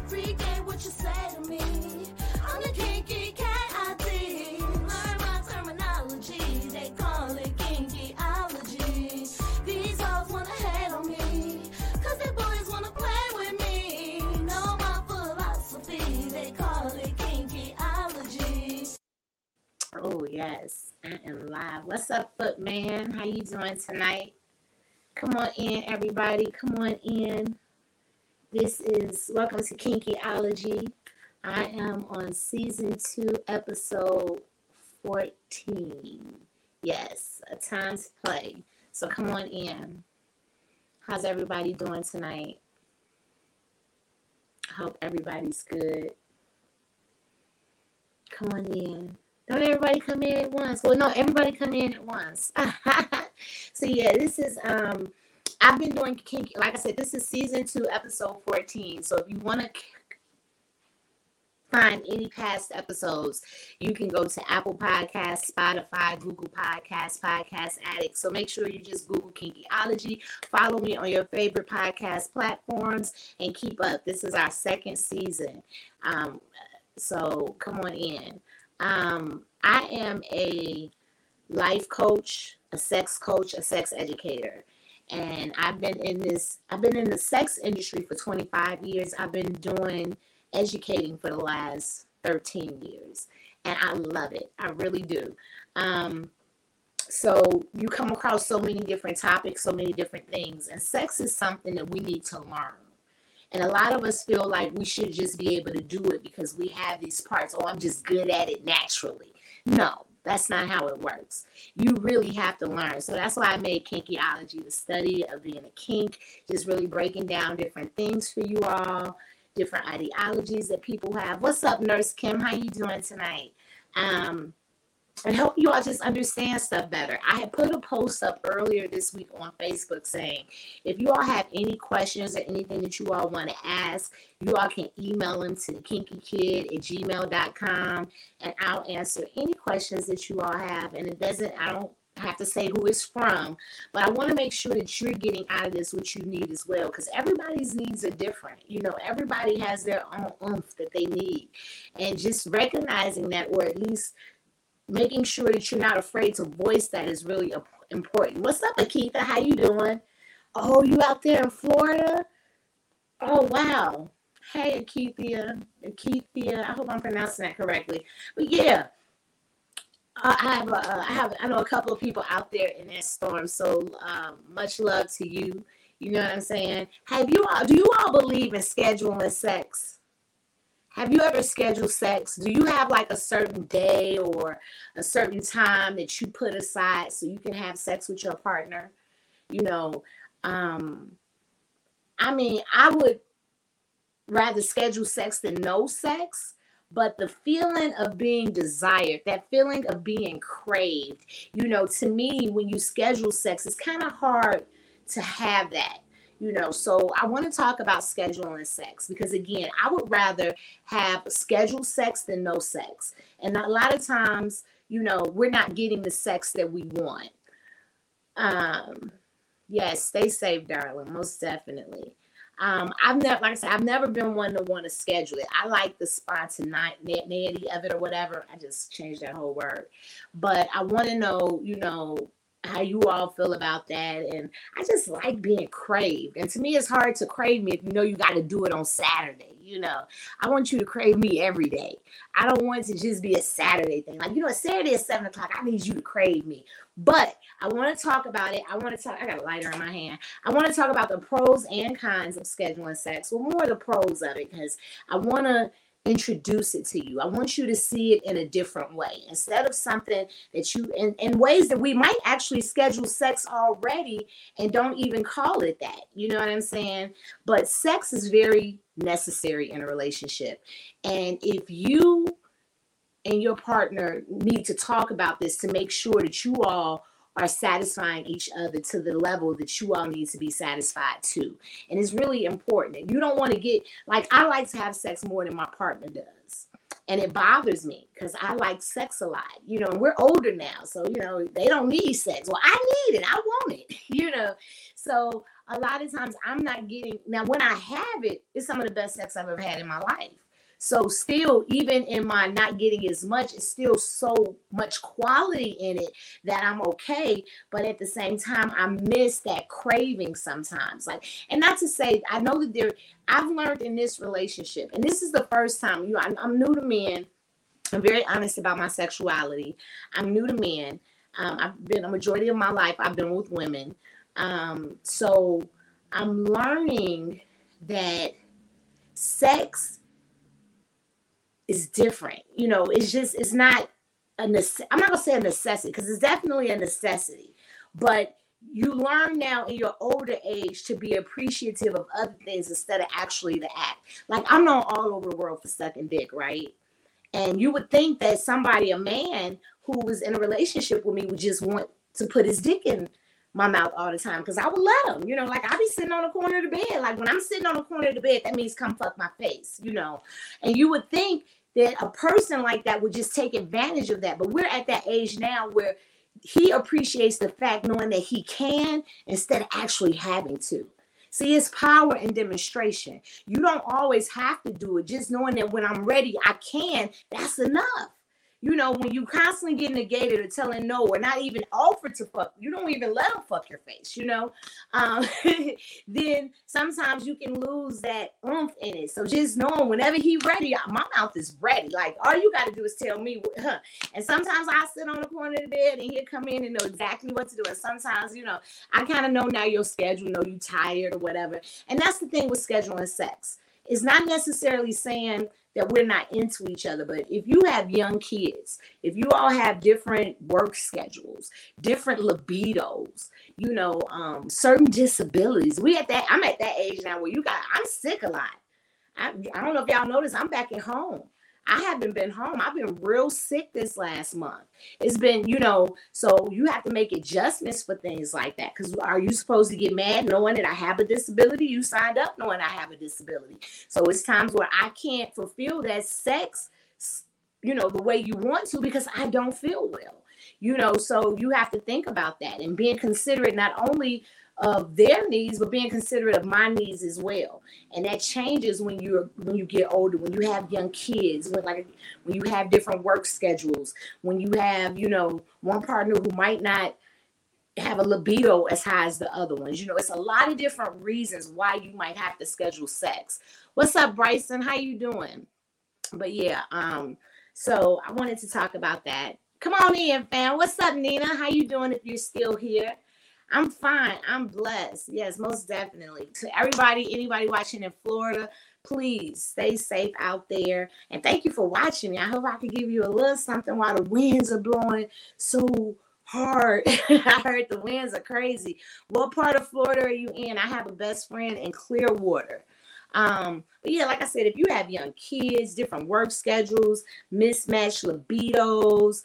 Freak ain't what you say to me. I'm the kinky cat, I think. Learn my terminology. They call it kinkyology. These hoes wanna hate on me, cause they boys wanna play with me. Know my philosophy. They call it kinkyology. Oh, yes. I am live. What's up, Footman? How you doing tonight? Come on in, everybody. Come on in. Welcome to Kinkyology. I am on season 2, episode 14. Yes, a time to play. So come on in. How's everybody doing tonight? I hope everybody's good. Come on in. Don't everybody come in at once. Well, no, everybody come in at once. So yeah, this is I've been doing kinky. Like I said, this is season 2, episode 14. So if you want to find any past episodes, you can go to Apple Podcasts, Spotify, Google Podcasts, Podcast Addict. So make sure you just Google Kinkyology. Follow me on your favorite podcast platforms and keep up. This is our 2nd season. So come on in. I am a life coach, a sex educator. And I've been in the sex industry for 25 years. I've been doing educating for the last 13 years. And I love it. I really do. So you come across so many different topics, so many different things. And sex is something that we need to learn. And a lot of us feel like we should just be able to do it because we have these parts. Oh, I'm just good at it naturally. No, that's not how it works. You really have to learn. So that's why I made Kinkyology, the study of being a kink, just really breaking down different things for you all, different ideologies that people have. What's up, Nurse Kim? How you doing tonight? And help you all just understand stuff better. I had put a post up earlier this week on Facebook saying, if you all have any questions or anything that you all want to ask, you all can email them to kinkykid@gmail.com, and I'll answer any questions that you all have. And I don't have to say who it's from, but I want to make sure that you're getting out of this what you need as well, because everybody's needs are different. You know, everybody has their own oomph that they need, and just recognizing that, or at least making sure that you're not afraid to voice that is really important. What's up, Akitha? How you doing? Oh, you out there in Florida? Oh, wow. Hey, Akithia. I hope I'm pronouncing that correctly. But yeah, I know a couple of people out there in that storm. So much love to you. You know what I'm saying? Do you all believe in scheduling sex? Have you ever scheduled sex? Do you have like a certain day or a certain time that you put aside so you can have sex with your partner? You know, I would rather schedule sex than no sex, but the feeling of being desired, that feeling of being craved, you know, to me, when you schedule sex, it's kind of hard to have that. You know, so I want to talk about scheduling sex because, again, I would rather have scheduled sex than no sex. And a lot of times, you know, we're not getting the sex that we want. Yes, stay safe, darling. Most definitely. I've never been one to want to schedule it. I like the spontaneity of it or whatever. I just changed that whole word. But I want to know, you know, how you all feel about that. And I just like being craved. And to me, it's hard to crave me if you know you got to do it on Saturday. You know, I want you to crave me every day. I don't want it to just be a Saturday thing. Like, you know, Saturday at 7 o'clock, I need you to crave me. But I want to talk about it. I got a lighter in my hand. I want to talk about the pros and cons of scheduling sex. Well, more the pros of it, because I want to introduce it to you. I want you to see it in a different way instead of something that you in ways that we might actually schedule sex already and don't even call it that. You know what I'm saying? But sex is very necessary in a relationship. And if you and your partner need to talk about this to make sure that you all are satisfying each other to the level that you all need to be satisfied to. And it's really important. You don't want to get, like, I like to have sex more than my partner does. And it bothers me because I like sex a lot, you know, and we're older now. So, you know, they don't need sex. Well, I need it. I want it, you know. So a lot of times I'm not getting, now when I have it, it's some of the best sex I've ever had in my life. So still, even in my not getting as much, it's still so much quality in it that I'm okay. But at the same time, I miss that craving sometimes. Like, and not to say, I know that I've learned in this relationship, and this is the first time, I'm new to men. I'm very honest about my sexuality. I'm new to men. I've been a majority of my life, I've been with women. So I'm learning that sex is different. It's not I'm not gonna say a necessity, because it's definitely a necessity, but you learn now in your older age to be appreciative of other things instead of actually the act. Like, I'm known all over the world for sucking dick, right? And you would think that a man who was in a relationship with me would just want to put his dick in my mouth all the time, because I would let him, like I be sitting on the corner of the bed. Like, when I'm sitting on the corner of the bed, that means come fuck my face, and you would think that a person like that would just take advantage of that. But we're at that age now where he appreciates the fact knowing that he can instead of actually having to. See, it's power and demonstration. You don't always have to do it. Just knowing that when I'm ready, I can, that's enough. When you constantly get negated or telling no, or not even offer to fuck, you don't even let them fuck your face, then sometimes you can lose that oomph in it. So just knowing whenever he's ready, my mouth is ready. Like, all you got to do is tell me, huh? And sometimes I sit on the corner of the bed and he'll come in and know exactly what to do. And sometimes, I kind of know now your schedule, you tired or whatever. And that's the thing with scheduling sex. It's not necessarily saying that we're not into each other, but if you have young kids, if you all have different work schedules, different libidos, certain disabilities, I'm at that age now where I'm sick a lot. I don't know if y'all notice, I'm back at home. I haven't been home. I've been real sick this last month. It's been, so you have to make adjustments for things like that. Because are you supposed to get mad knowing that I have a disability? You signed up knowing I have a disability. So it's times where I can't fulfill that sex, the way you want to, because I don't feel well. So you have to think about that and being considerate not only of their needs, but being considerate of my needs as well. And that changes when you get older, when you have young kids, when you have different work schedules, when you have, one partner who might not have a libido as high as the other ones. It's a lot of different reasons why you might have to schedule sex. What's up, Bryson? How you doing? But yeah, so I wanted to talk about that. Come on in, fam. What's up, Nina? How you doing if you're still here? I'm fine. I'm blessed. Yes, most definitely. To anybody watching in Florida, please stay safe out there. And thank you for watching me. I hope I can give you a little something while the winds are blowing so hard. I heard the winds are crazy. What part of Florida are you in? I have a best friend in Clearwater. But yeah, like I said, if you have young kids, different work schedules, mismatched libidos,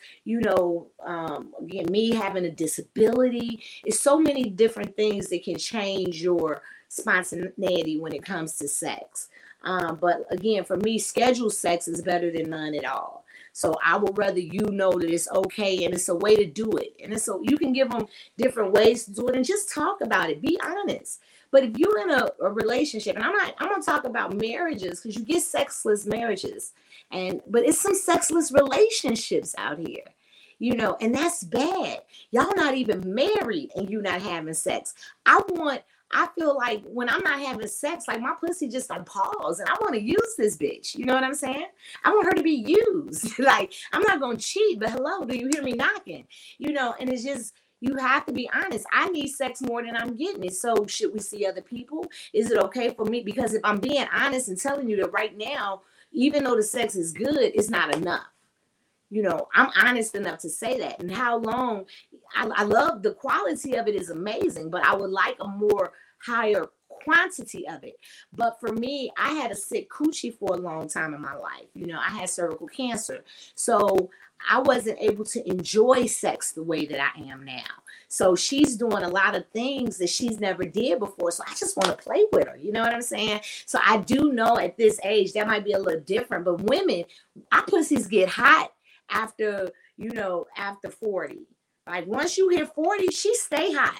again, me having a disability, it's so many different things that can change your spontaneity when it comes to sex. But again, for me, scheduled sex is better than none at all. So I would rather that it's okay and it's a way to do it. And so you can give them different ways to do it and just talk about it. Be honest. But if you're in a relationship, and I'm going to talk about marriages, because you get sexless marriages, but it's some sexless relationships out here, and that's bad. Y'all not even married and you not having sex. I feel like when I'm not having sex, like my pussy just like pause and I want to use this bitch. You know what I'm saying? I want her to be used. Like, I'm not going to cheat, but hello, do you hear me knocking? And it's just, you have to be honest. I need sex more than I'm getting it. So should we see other people? Is it okay for me? Because if I'm being honest and telling you that right now, even though the sex is good, it's not enough. I'm honest enough to say that. And how long, I love the quality of it is amazing, but I would like a more higher quantity of it. But for me, I had a sick coochie for a long time in my life. I had cervical cancer. So I wasn't able to enjoy sex the way that I am now. So she's doing a lot of things that she's never did before. So I just want to play with her. You know what I'm saying? So I do know at this age, that might be a little different. But women, our pussies get hot after 40. Like once you hit 40, she stay hot.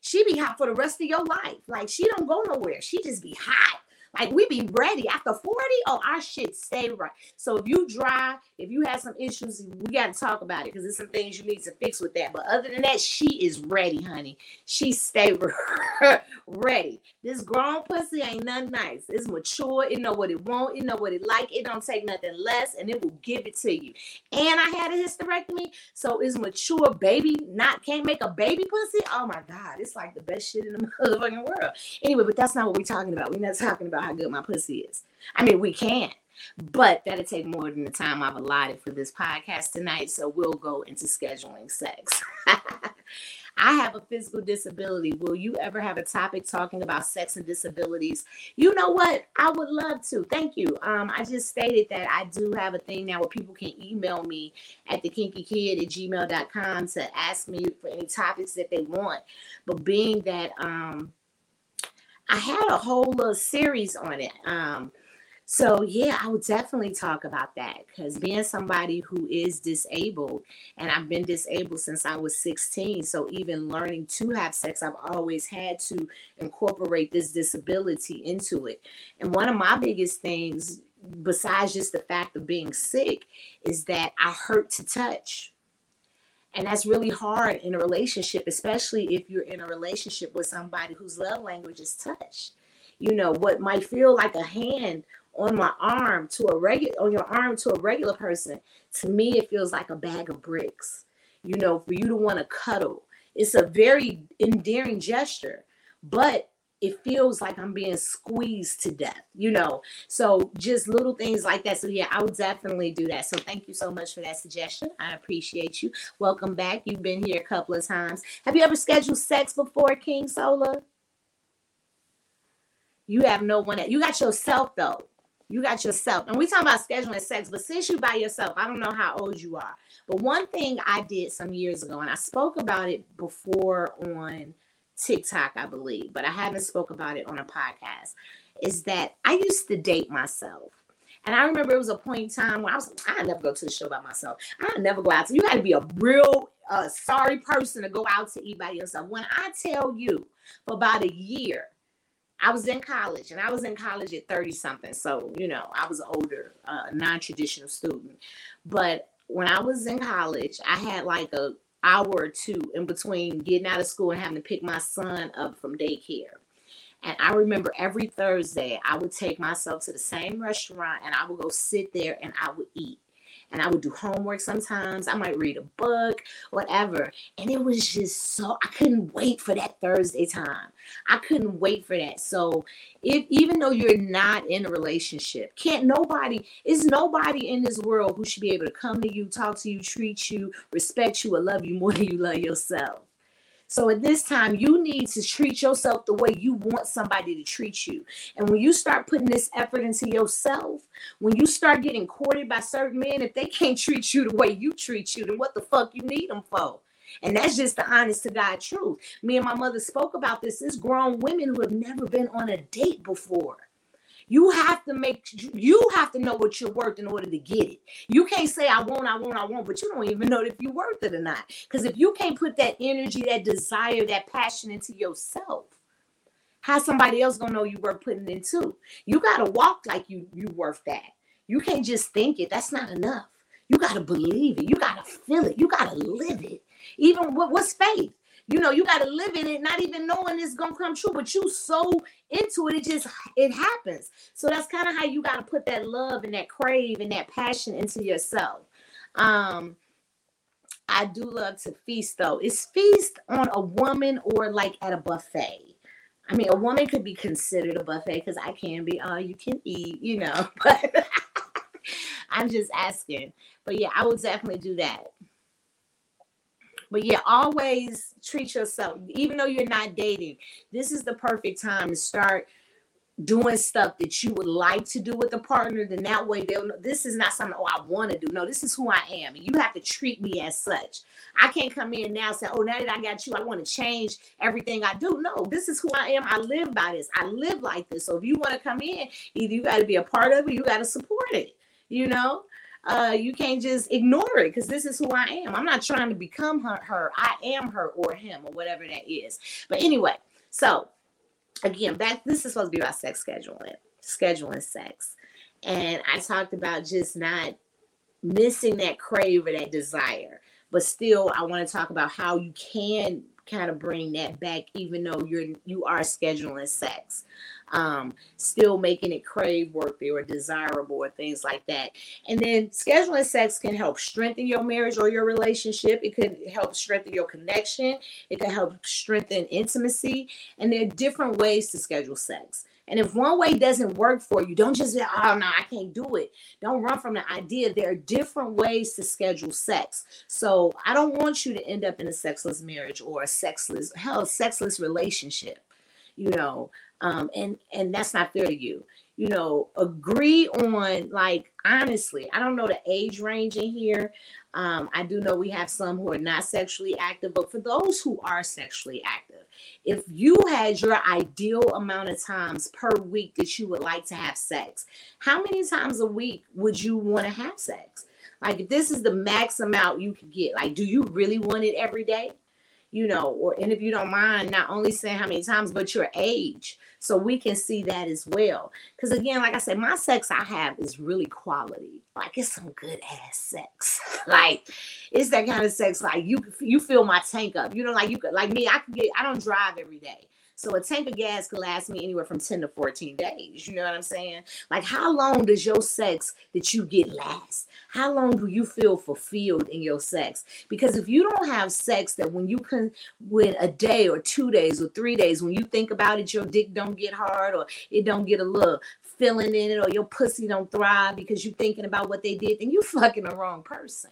She be hot for the rest of your life. Like, she don't go nowhere. She just be hot. Like, we be ready after 40. Oh, our shit stay right. So if you dry, if you have some issues, we got to talk about it, because there's some things you need to fix with that. But other than that, she is ready, honey. She stay ready. This grown pussy ain't nothing nice. It's mature. It know what it want. It know what it like. It don't take nothing less, and it will give it to you. And I had a hysterectomy, so it's mature. Baby can't make a baby pussy. Oh my God, it's like the best shit in the motherfucking world. Anyway, but that's not what we're talking about. We're not talking about how good my pussy is. I mean, we can, but that'll take more than the time I've allotted for this podcast tonight. So we'll go into scheduling sex. I have a physical disability. Will you ever have a topic talking about sex and disabilities? You know what? I would love to. Thank you. I just stated that I do have a thing now where people can email me at thekinkykid@gmail.com to ask me for any topics that they want. But being that I had a whole little series on it. So yeah, I would definitely talk about that, because being somebody who is disabled, and I've been disabled since I was 16. So even learning to have sex, I've always had to incorporate this disability into it. And one of my biggest things, besides just the fact of being sick, is that I hurt to touch. And that's really hard in a relationship, especially if you're in a relationship with somebody whose love language is touch. You know, what might feel like a hand on my arm to a regular person, to me it feels like a bag of bricks. You know, for you to want to cuddle, it's a very endearing gesture, but it feels like I'm being squeezed to death, you know. So just little things like that. So yeah, I would definitely do that. So thank you so much for that suggestion. I appreciate you. Welcome back. You've been here a couple of times. Have you ever scheduled sex before, King Sola? You have no one. You got yourself though. You got yourself. And we talking about scheduling sex, but since you by yourself, I don't know how old you are. But one thing I did some years ago, and I spoke about it before on TikTok, I believe, but I haven't spoke about it on a podcast, is that I used to date myself. And I remember it was a point in time when I never go to the show by myself. I never go out. You got to be a real sorry person to go out to eat by yourself. When I tell you, for about a year, I was in college, and I was in college at 30 something. So, you know, I was an older, non-traditional student. But when I was in college, I had like an hour or two in between getting out of school and having to pick my son up from daycare. And I remember every Thursday, I would take myself to the same restaurant, and I would go sit there and I would eat. And I would do homework sometimes. I might read a book, whatever. And it was just I couldn't wait for that Thursday time. I couldn't wait for that. So even though you're not in a relationship, nobody in this world who should be able to come to you, talk to you, treat you, respect you, or love you more than you love yourself. So at this time, you need to treat yourself the way you want somebody to treat you. And when you start putting this effort into yourself, when you start getting courted by certain men, if they can't treat you the way you treat you, then what the fuck you need them for? And that's just the honest to God truth. Me and my mother spoke about this. There's grown women who have never been on a date before. You have to know what you're worth in order to get it. You can't say I won't, but you don't even know if you're worth it or not. Because if you can't put that energy, that desire, that passion into yourself, how somebody else gonna know you worth putting it into? You gotta walk like you worth that. You can't just think it. That's not enough. You gotta believe it. You gotta feel it. You gotta live it. Even what's faith? You know, you got to live in it, not even knowing it's going to come true, but you so into it, it happens. So that's kind of how you got to put that love and that crave and that passion into yourself. I do love to feast though. Is feast on a woman or like at a buffet? I mean, a woman could be considered a buffet because I can be, you can eat, you know, but I'm just asking. But yeah, I would definitely do that. But yeah, always treat yourself, even though you're not dating. This is the perfect time to start doing stuff that you would like to do with a partner. Then that way they'll know this is not something, I want to do. No, this is who I am. And you have to treat me as such. I can't come in now and say, now that I got you, I want to change everything I do. No, this is who I am. I live by this. I live like this. So if you want to come in, either you got to be a part of it, you got to support it, you know? You can't just ignore it because this is who I am. I'm not trying to become her. I am her or him or whatever that is. But anyway, so again, this is supposed to be about scheduling sex. And I talked about just not missing that crave or that desire. But still, I want to talk about how you can kind of bring that back, even though you are scheduling sex. Still making it crave worthy or desirable or things like that. And then scheduling sex can help strengthen your marriage or your relationship. It can help strengthen your connection. It can help strengthen intimacy. And there are different ways to schedule sex. And if one way doesn't work for you, don't just say, oh, no, I can't do it. Don't run from the idea. There are different ways to schedule sex. So I don't want you to end up in a sexless marriage or a sexless relationship, and that's not fair to you. Agree on, like, honestly, I don't know the age range in here. I do know we have some who are not sexually active, but for those who are sexually active, if you had your ideal amount of times per week that you would like to have sex, how many times a week would you want to have sex? Like, if this is the max amount you could get, like, do you really want it every day? And if you don't mind, not only saying how many times, but your age, so we can see that as well. Because again, like I said, my sex I have is really quality. Like, it's some good ass sex. Like, it's that kind of sex. Like, you fill my tank up. Like me, I don't drive every day. So a tank of gas could last me anywhere from 10 to 14 days. You know what I'm saying? Like, how long does your sex that you get last? How long do you feel fulfilled in your sex? Because if you don't have sex that when a day or 2 days or 3 days, when you think about it, your dick don't get hard or it don't get a little feeling in it or your pussy don't thrive because you're thinking about what they did, then you fucking the wrong person.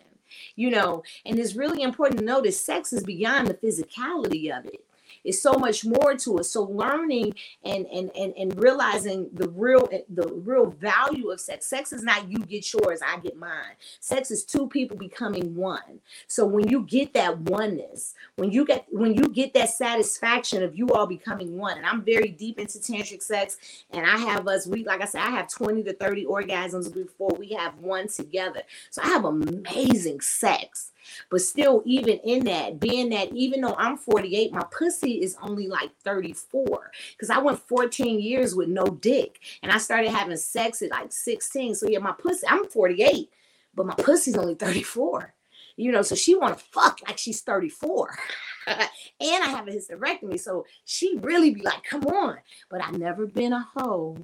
And it's really important to know that sex is beyond the physicality of it. It's so much more to it. So learning and realizing the real value of sex. Sex is not you get yours, I get mine. Sex is two people becoming one. So when you get that oneness, when you get that satisfaction of you all becoming one, and I'm very deep into tantric sex, and I have like I said, I have 20 to 30 orgasms before we have one together. So I have amazing sex. But still, even in that, being that even though I'm 48, my pussy is only like 34 because I went 14 years with no dick and I started having sex at like 16. So yeah, my pussy, I'm 48, but my pussy's only 34. So she want to fuck like she's 34. And I have a hysterectomy, so she really be like, come on. But I've never been a hoe.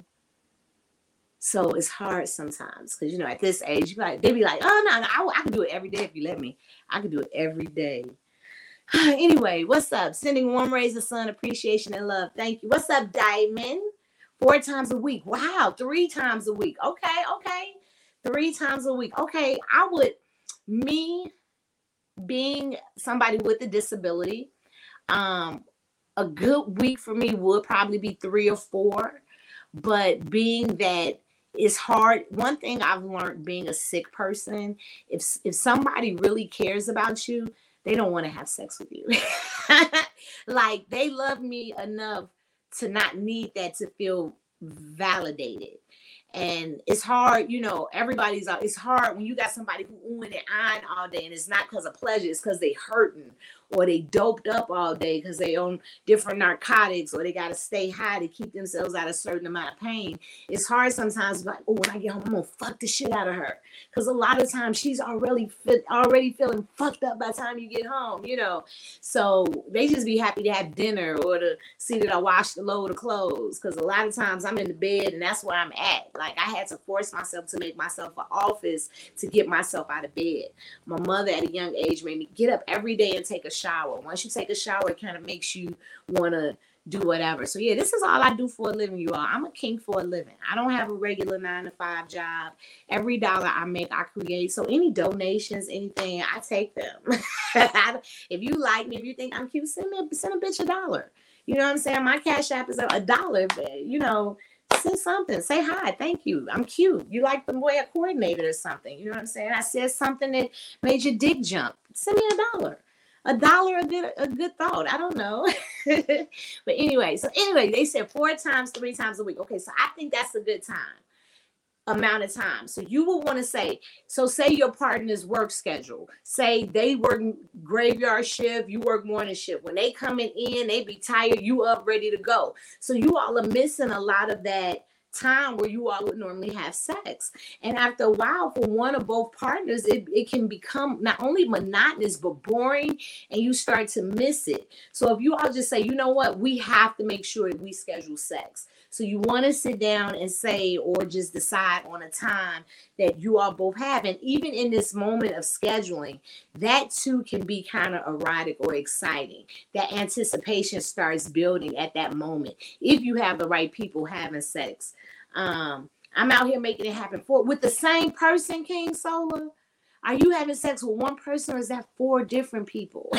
So it's hard sometimes because, at this age, they be like, oh, no, I can do it every day if you let me. I can do it every day. Anyway, what's up? Sending warm rays of sun, appreciation, and love. Thank you. What's up, Diamond? 4 times a week. Wow, 3 times a week. Okay. 3 times a week. Okay, me being somebody with a disability, a good week for me would probably be 3 or 4. But being that it's hard, one thing I've learned being a sick person, if somebody really cares about you, they don't want to have sex with you. Like, they love me enough to not need that to feel validated. And it's hard, it's hard when you got somebody who oohing and eyeing all day, and it's not because of pleasure, it's because they hurting or they doped up all day because they on different narcotics or they got to stay high to keep themselves out of a certain amount of pain. It's hard sometimes, like, oh, when I get home, I'm going to fuck the shit out of her. Because a lot of times she's already feeling fucked up by the time you get home, So they just be happy to have dinner or to see that I washed a load of clothes. Because a lot of times I'm in the bed and that's where I'm at. Like, I had to force myself to make myself an office to get myself out of bed. My mother at a young age made me get up every day and take a shower. Once you take a shower, it kind of makes you want to do whatever. So yeah, this is all I do for a living, you all. I'm a king for a living. I don't have a regular 9-to-5 job. Every dollar I make, I create. So any donations, anything, I take them. If you like me, if you think I'm cute, send a bitch $1. You know what I'm saying? My Cash App is $1. Send something. Say hi. Thank you. I'm cute. You like the way I coordinated or something. You know what I'm saying? I said something that made your dick jump. Send me $1. $1, a good thought. I don't know. But anyway, they said 4 times, 3 times a week. Okay, so I think that's a good time. amount of time. So you will want to say, so say your partner's work schedule, say they work graveyard shift, you work morning shift. When they coming in, they be tired, you up ready to go. So you all are missing a lot of that time where you all would normally have sex. And after a while, for one or both partners, it can become not only monotonous but boring, and you start to miss it. So if you all just say, you know what, we have to make sure that we schedule sex. So you want to sit down and say, or just decide on a time that you all both have. And even in this moment of scheduling, that too can be kind of erotic or exciting. That anticipation starts building at that moment if you have the right people having sex. I'm out here making it happen with the same person, King Solar. Are you having sex with one person, or is that 4 different people?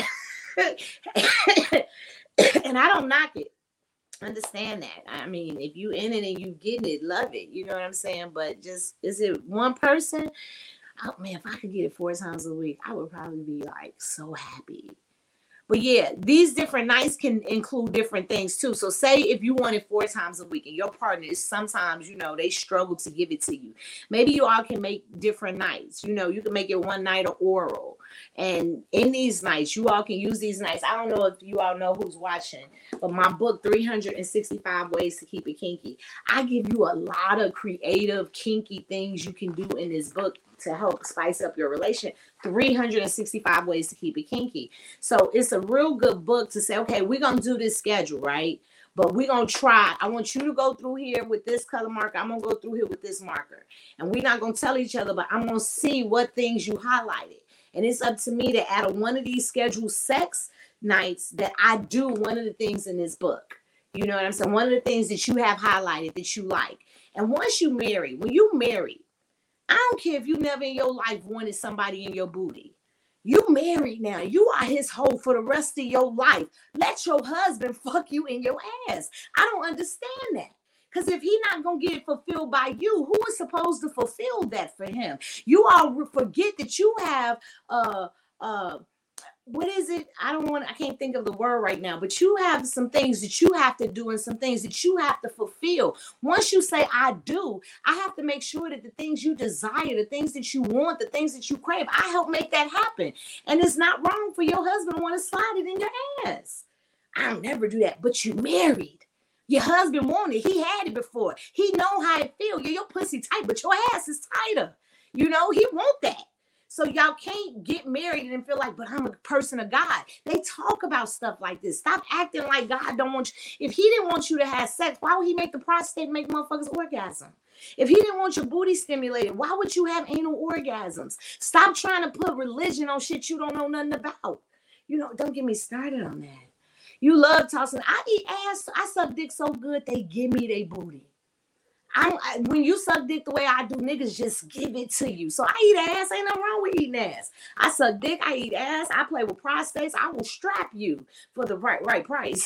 And I don't knock it. Understand that. I mean, if you in it and you getting it, love it. You know what I'm saying? But just, is it one person? Oh man, if I could get it 4 times a week, I would probably be like so happy. But yeah, these different nights can include different things too. So say if you want it 4 times a week and your partner is sometimes, they struggle to give it to you. Maybe you all can make different nights. You can make it one night of oral. And in these nights, you all can use these nights. I don't know if you all know who's watching, but my book, 365 Ways to Keep It Kinky, I give you a lot of creative, kinky things you can do in this book to help spice up your relationship. 365 Ways to Keep It Kinky. So it's a real good book to say, okay, we're going to do this schedule, right? But we're going to try. I want you to go through here with this color marker. I'm going to go through here with this marker. And we're not going to tell each other, but I'm going to see what things you highlighted. And it's up to me to add one of these scheduled sex nights that I do one of the things in this book. You know what I'm saying? One of the things that you have highlighted that you like. And once you marry, when you marry, I don't care if you never in your life wanted somebody in your booty. You married now. You are his hoe for the rest of your life. Let your husband fuck you in your ass. I don't understand that. Because if he's not going to get it fulfilled by you, who is supposed to fulfill that for him? You all forget that you have what is it? I can't think of the word right now, but you have some things that you have to do and some things that you have to fulfill. Once you say, I do, I have to make sure that the things you desire, the things that you want, the things that you crave, I help make that happen. And it's not wrong for your husband to want to slide it in your ass. I'll never do that, but you married. Your husband wanted it. He had it before. He know how it feels. Your pussy tight, but your ass is tighter. He want that. So y'all can't get married and feel like, but I'm a person of God. They talk about stuff like this. Stop acting like God don't want you. If he didn't want you to have sex, why would he make the prostate make motherfuckers orgasm? If he didn't want your booty stimulated, why would you have anal orgasms? Stop trying to put religion on shit you don't know nothing about. Don't get me started on that. You love tossing. I eat ass. I suck dick so good, they give me their booty. When you suck dick the way I do, niggas just give it to you. So I eat ass. Ain't nothing wrong with eating ass. I suck dick. I eat ass. I play with prostates. I will strap you for the right price.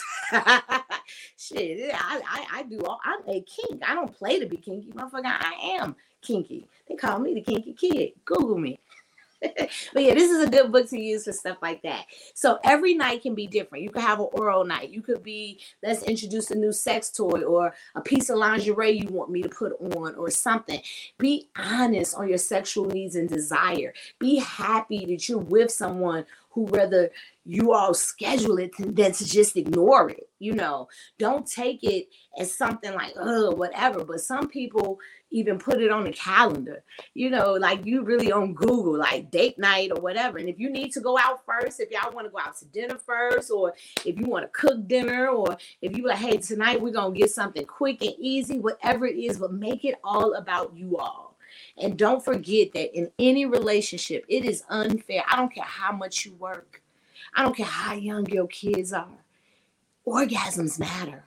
Shit, I do all. I'm a kink. I don't play to be kinky, motherfucker. I am kinky. They call me the kinky kid. Google me. But yeah, this is a good book to use for stuff like that. So every night can be different. You could have an oral night. You could be, let's introduce a new sex toy or a piece of lingerie you want me to put on or something. Be honest on your sexual needs and desire. Be happy that you're with someone who rather you all schedule it than to just ignore it. Don't take it as something like, whatever. But some people even put it on the calendar, like you really on Google, like date night or whatever. And if you need to go out first, if y'all want to go out to dinner first, or if you want to cook dinner, or if you like, hey, tonight we're going to get something quick and easy, whatever it is, but make it all about you all. And don't forget that in any relationship, it is unfair. I don't care how much you work. I don't care how young your kids are. Orgasms matter.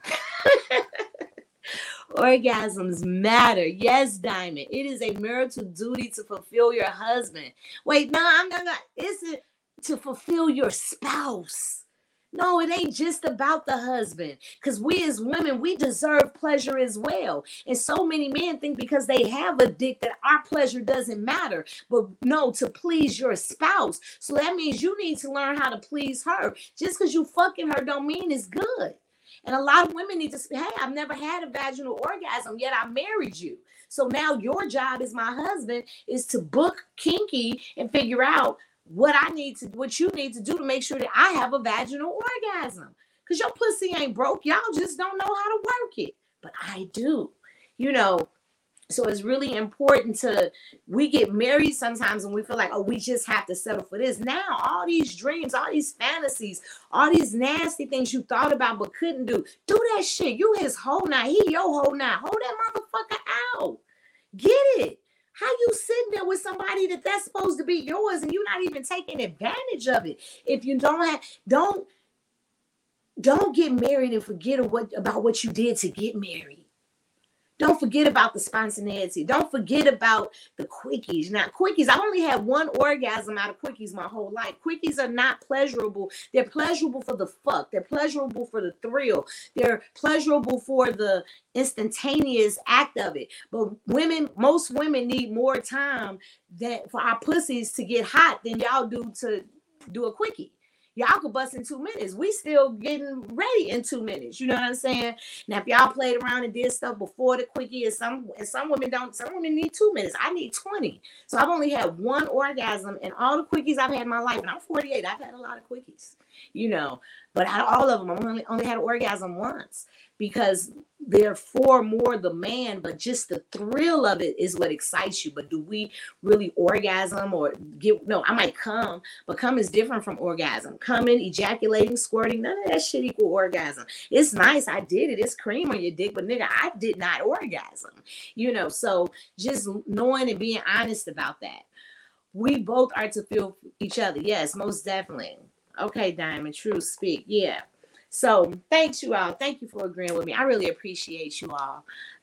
Orgasms matter. Yes, Diamond. It is a marital duty to fulfill your husband. Wait, no, I'm not. It's to fulfill your spouse. No, it ain't just about the husband. Because we as women, we deserve pleasure as well. And so many men think because they have a dick that our pleasure doesn't matter. But no, to please your spouse. So that means you need to learn how to please her. Just because you fucking her don't mean it's good. And a lot of women need to say, hey, I've never had a vaginal orgasm, yet I married you. So now your job as my husband is to book kinky and figure out what you need to do to make sure that I have a vaginal orgasm. Because your pussy ain't broke. Y'all just don't know how to work it. But I do. You know, so it's really important we get married sometimes and we feel like, oh, we just have to settle for this. Now, all these dreams, all these fantasies, all these nasty things you thought about but couldn't do that shit. You his hoe now. He your hoe now. Hold that motherfucker out. Get it. How you sitting there with somebody that's supposed to be yours and you're not even taking advantage of it? If you don't get married and forget about what you did to get married. Don't forget about the spontaneity. Don't forget about the quickies. Now, quickies, I only had one orgasm out of quickies my whole life. Quickies are not pleasurable. They're pleasurable for the fuck. They're pleasurable for the thrill. They're pleasurable for the instantaneous act of it. But most women need more time for our pussies to get hot than y'all do to do a quickie. Y'all could bust in 2 minutes. We still getting ready in 2 minutes. You know what I'm saying? Now, if y'all played around and did stuff before the quickie, and some women don't, some women need 2 minutes. I need 20. So I've only had one orgasm in all the quickies I've had in my life. And I'm 48. I've had a lot of quickies, you know. But out of all of them, I only had an orgasm once because therefore more the man, but just the thrill of it is what excites you. But do we really orgasm or I might come, but come is different from orgasm. Coming, ejaculating, squirting, none of that shit equal orgasm. It's nice, I did it, it's cream on your dick, but nigga, I did not orgasm, you know. So just knowing and being honest about that. We both are to feel each other. Yes, most definitely. Okay, Diamond, true speak. Yeah. So thanks you all. Thank you for agreeing with me. I really appreciate you all.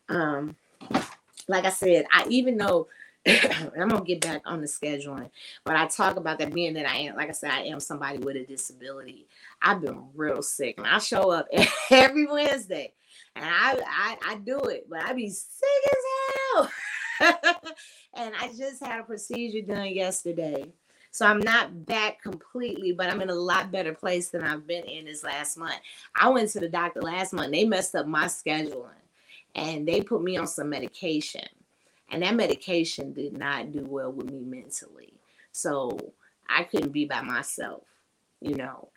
Like I said, even though I'm gonna get back on the scheduling, but I talk about that being that I am somebody with a disability. I've been real sick, and I show up every Wednesday, and I do it, but I be sick as hell. And I just had a procedure done yesterday. So I'm not back completely, but I'm in a lot better place than I've been in this last month. I went to the doctor last month. They messed up my scheduling, and they put me on some medication. And that medication did not do well with me mentally. So I couldn't be by myself, you know.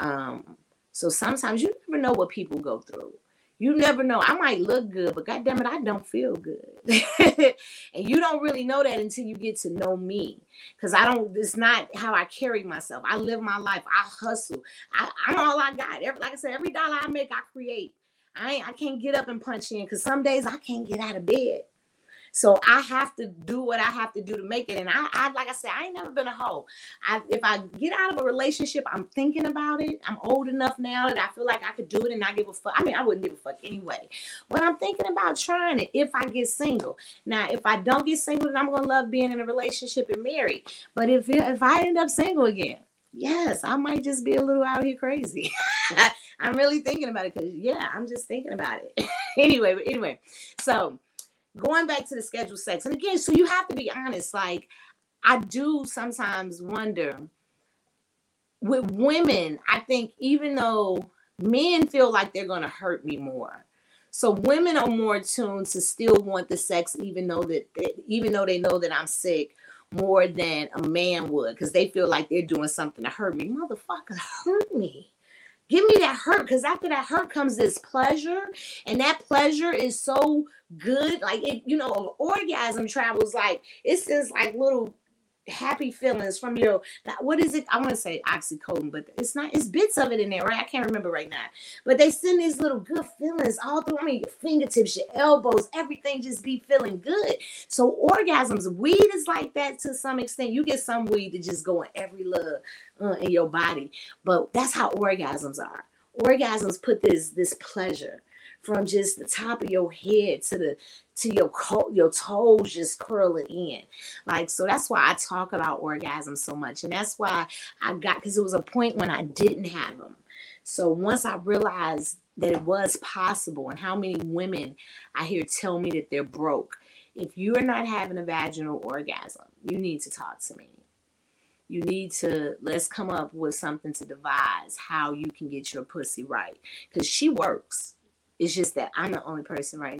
So sometimes you never know what people go through. You never know. I might look good, but goddamn it, I don't feel good. And you don't really know that until you get to know me. Because it's not how I carry myself. I live my life. I hustle. I'm all I got. Like I said, every dollar I make, I create. I can't get up and punch in because some days I can't get out of bed. So I have to do what I have to do to make it. And I like I said, I ain't never been a hoe. If I get out of a relationship, I'm thinking about it. I'm old enough now that I feel like I could do it and not give a fuck. I mean, I wouldn't give a fuck anyway. But I'm thinking about trying it if I get single. Now, if I don't get single, then I'm going to love being in a relationship and married. But if I end up single again, yes, I might just be a little out here crazy. I'm really thinking about it because, yeah, I'm just thinking about it. Anyway, so going back to the scheduled sex. And again, so you have to be honest. Like, I do sometimes wonder with women, I think even though men feel like they're going to hurt me more. So women are more tuned to still want the sex, even though they know that I'm sick more than a man would. Because they feel like they're doing something to hurt me. Motherfucker, hurt me. Give me that hurt, because after that hurt comes this pleasure, and that pleasure is so good. Like, orgasm travels like, it's just like little happy feelings from your, what is it? I want to say oxytocin, but it's not, it's bits of it in there, right? I can't remember right now. But they send these little good feelings all through, your fingertips, your elbows, everything just be feeling good. So orgasms, weed is like that to some extent. You get some weed to just go in every little in your body. But that's how orgasms are. Orgasms put this pleasure from just the top of your head to your toes just curling in. Like, so that's why I talk about orgasms so much. And that's why because it was a point when I didn't have them. So once I realized that it was possible, and how many women I hear tell me that they're broke. If you are not having a vaginal orgasm, you need to talk to me. You need to, let's come up with something to devise how you can get your pussy right. Because she works. It's just that I'm the only person right now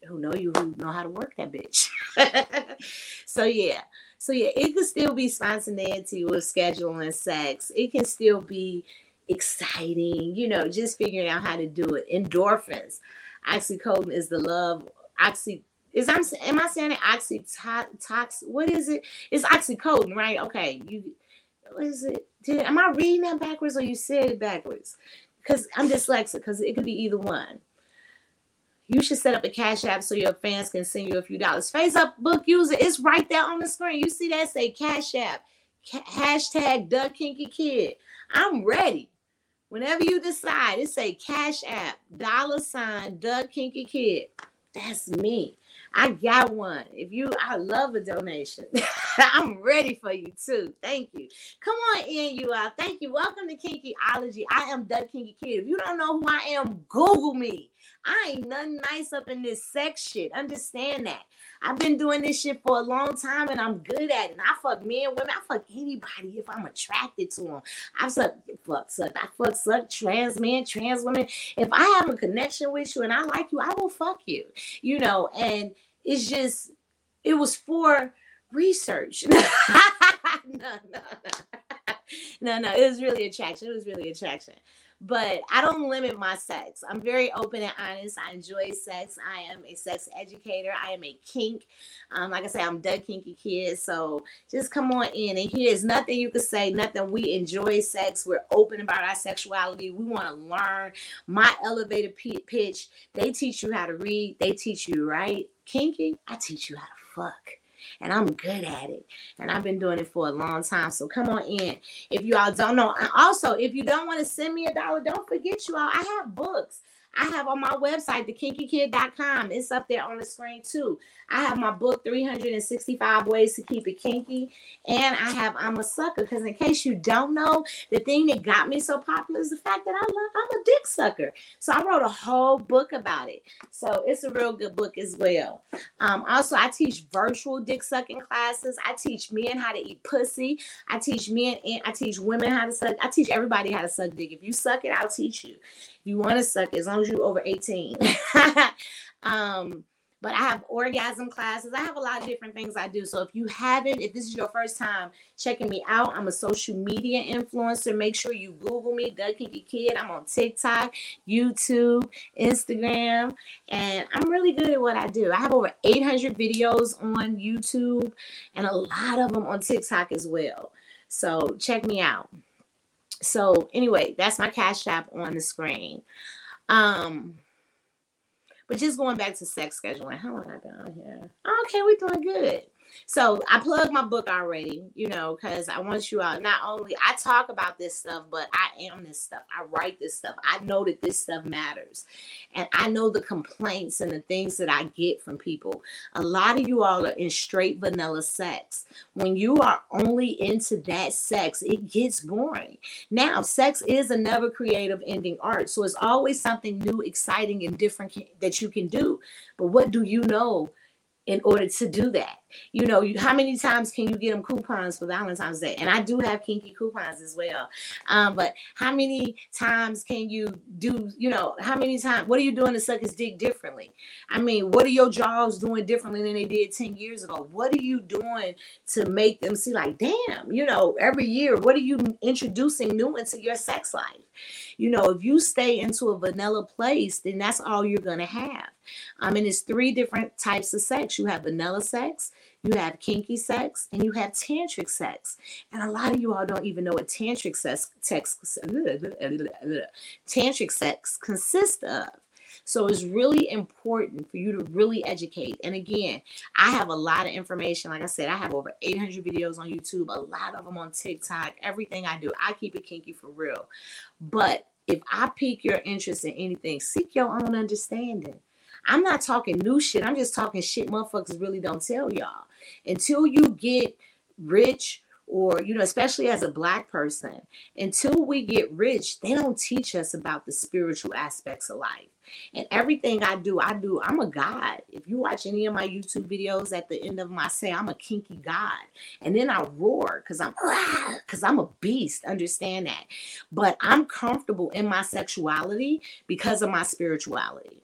who know how to work that bitch. So yeah. So yeah, it could still be spontaneity with scheduling sex. It can still be exciting, just figuring out how to do it. Endorphins. Oxycodone is the love. Am I saying it? Oxytox. What is it? It's oxycodone, right? Okay. What is it? Am I reading that backwards or you said it backwards? Because I'm dyslexic, because it could be either one. You should set up a Cash App so your fans can send you a few dollars. Facebook user, it's right there on the screen. You see that? Say Cash App. Hashtag Doug Kinky Kid. I'm ready. Whenever you decide, it say Cash App, $ Doug Kinky Kid. That's me. I got one. I love a donation. I'm ready for you too. Thank you. Come on in, you all. Thank you. Welcome to Kinkyology. I am Doug Kinky Kid. If you don't know who I am, Google me. I ain't nothing nice up in this sex shit. Understand that. I've been doing this shit for a long time and I'm good at it. And I fuck men, women. I fuck anybody if I'm attracted to them. I fuck, trans men, trans women. If I have a connection with you and I like you, I will fuck you. And it's just, it was for research. No. It was really attraction. But I don't limit my sex. I'm very open and honest. I enjoy sex. I am a sex educator. I am a kink. Like I say, I'm Doug Kinky Kid. So just come on in. And here's nothing you can say, nothing. We enjoy sex. We're open about our sexuality. We want to learn. My elevator pitch, they teach you how to read. They teach you right. Kinky, I teach you how to fuck. And I'm good at it. And I've been doing it for a long time. So come on in. If you all don't know. Also, if you don't want to send me $1, don't forget, you all, I have books. I have on my website, thekinkykid.com. It's up there on the screen too. I have my book, 365 Ways to Keep It Kinky. And I have I'm a Sucker. Because in case you don't know, the thing that got me so popular is the fact that I'm a dick sucker. So I wrote a whole book about it. So it's a real good book as well. Also, I teach virtual dick sucking classes. I teach men how to eat pussy. I teach men and I teach women how to suck. I teach everybody how to suck dick. If you suck it, I'll teach you. If you want to suck it, as long as you're over 18. But I have orgasm classes. I have a lot of different things I do. So if this is your first time checking me out, I'm a social media influencer. Make sure you Google me, Doug Kinky Kid. I'm on TikTok, YouTube, Instagram, and I'm really good at what I do. I have over 800 videos on YouTube and a lot of them on TikTok as well. So check me out. So anyway, that's my Cash App on the screen. But just going back to sex scheduling, how long have I done here? Okay, we're doing good. So I plugged my book already, because I want you all, not only, I talk about this stuff, but I am this stuff. I write this stuff. I know that this stuff matters. And I know the complaints and the things that I get from people. A lot of you all are in straight vanilla sex. When you are only into that sex, it gets boring. Now, sex is a never creative ending art. So it's always something new, exciting, and different that you can do. But what do you know in order to do that? How many times can you get them coupons for Valentine's Day? And I do have kinky coupons as well. But how many times can you do, what are you doing to suck his dick differently? I mean, what are your jaws doing differently than they did 10 years ago? What are you doing to make them see like, damn, every year, what are you introducing new into your sex life? If you stay into a vanilla place, then that's all you're going to have. And it's 3 different types of sex. You have vanilla sex, you have kinky sex, and you have tantric sex. And a lot of you all don't even know what tantric sex consists of. So it's really important for you to really educate. And again, I have a lot of information. Like I said, I have over 800 videos on YouTube, a lot of them on TikTok. Everything I do, I keep it kinky for real. But if I pique your interest in anything, seek your own understanding. I'm not talking new shit. I'm just talking shit motherfuckers really don't tell y'all. Until you get rich, or, especially as a Black person, until we get rich, they don't teach us about the spiritual aspects of life. And everything I do, I'm a god. If you watch any of my YouTube videos, at the end of them, I say I'm a kinky god. And then I roar because I'm a beast. Understand that. But I'm comfortable in my sexuality because of my spirituality.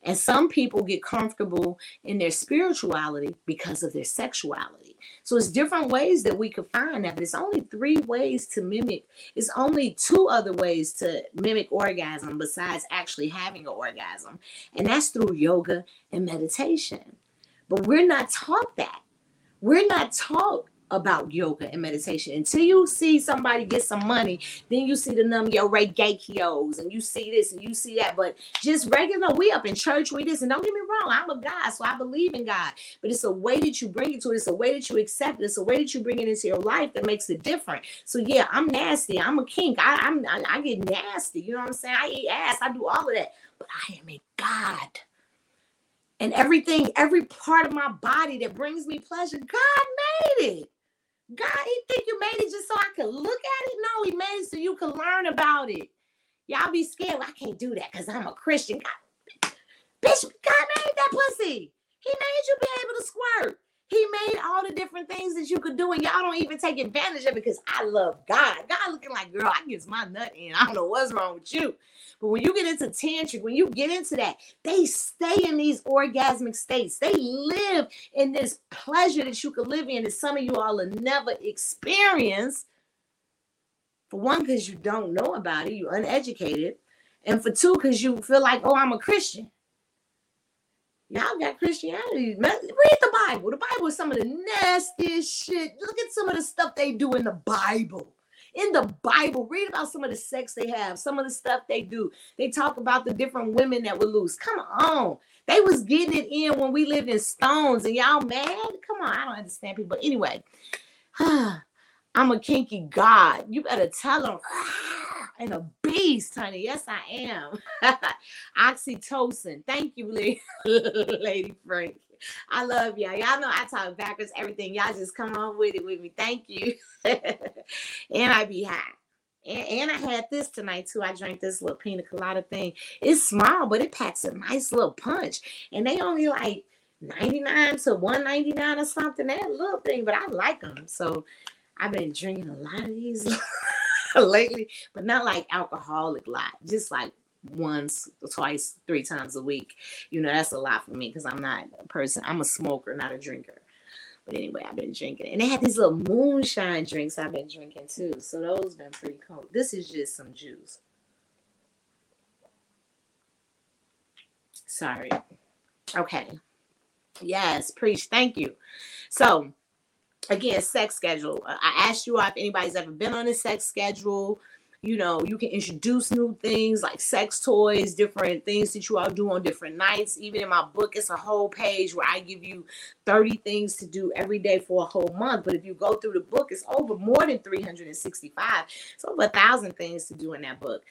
And some people get comfortable in their spirituality because of their sexuality. So it's different ways that we could find that, but it's only 3 ways to mimic. It's only 2 other ways to mimic orgasm besides actually having an orgasm. And that's through yoga and meditation. But we're not taught that. We're not taught about yoga and meditation until you see somebody get some money. Then you see the Nam-myoho Renge-kyos and you see this and you see that. But just regular, we up in church, we this, and don't get me wrong, I'm a God, so I believe in God. But it's a way that you bring it to it. It's a way that you accept it. It's a way that you bring it into your life that makes it different. So yeah, I'm nasty. I'm a kink. I get nasty. You know what I'm saying? I eat ass. I do all of that. But I am a God. And everything, every part of my body that brings me pleasure, God made it. God, he think you made it just so I could look at it? No, he made it so you could learn about it. Y'all be scared. Well, I can't do that because I'm a Christian. God, bitch, God made that pussy. He made you be able to squirt. He made all the different things that you could do, and y'all don't even take advantage of it because I love God. God looking like, girl, I get my nut in. I don't know what's wrong with you. But when you get into tantric, when you get into that, they stay in these orgasmic states. They live in this pleasure that you could live in that some of you all will never experience. For one, because you don't know about it, you're uneducated. And for 2, because you feel like, oh, I'm a Christian. Y'all got Christianity. Read the Bible. The Bible is some of the nastiest shit. Look at some of the stuff they do in the Bible. In the Bible, read about some of the sex they have, some of the stuff they do. They talk about the different women that were loose. Come on. They was getting it in when we lived in Stones, and y'all mad? Come on, I don't understand people. But anyway, I'm a kinky God. You better tell them. And a beast, honey. Yes, I am. Oxytocin. Thank you, Lady Frank. I love y'all. Y'all know I talk backwards, everything. Y'all just come on with it with me. Thank you. And I be high. And I had this tonight, too. I drank this little pina colada thing. It's small, but it packs a nice little punch. And they only like 99 to 199 or something. That little thing, but I like them. So I've been drinking a lot of these lately, but not like alcoholic lot. Just like once, twice, 3 times a week. You know, that's a lot for me because I'm not a person. I'm a smoker, not a drinker. But anyway, I've been drinking. And they had these little moonshine drinks I've been drinking too. So those been pretty cool. This is just some juice. Sorry. Okay. Yes, preach. Thank you. So, again, sex schedule. I asked you if anybody's ever been on a sex schedule. You know, you can introduce new things like sex toys, different things that you all do on different nights. Even in my book, it's a whole page where I give you 30 things to do every day for a whole month. But if you go through the book, it's over more than 365. It's over 1,000 things to do in that book.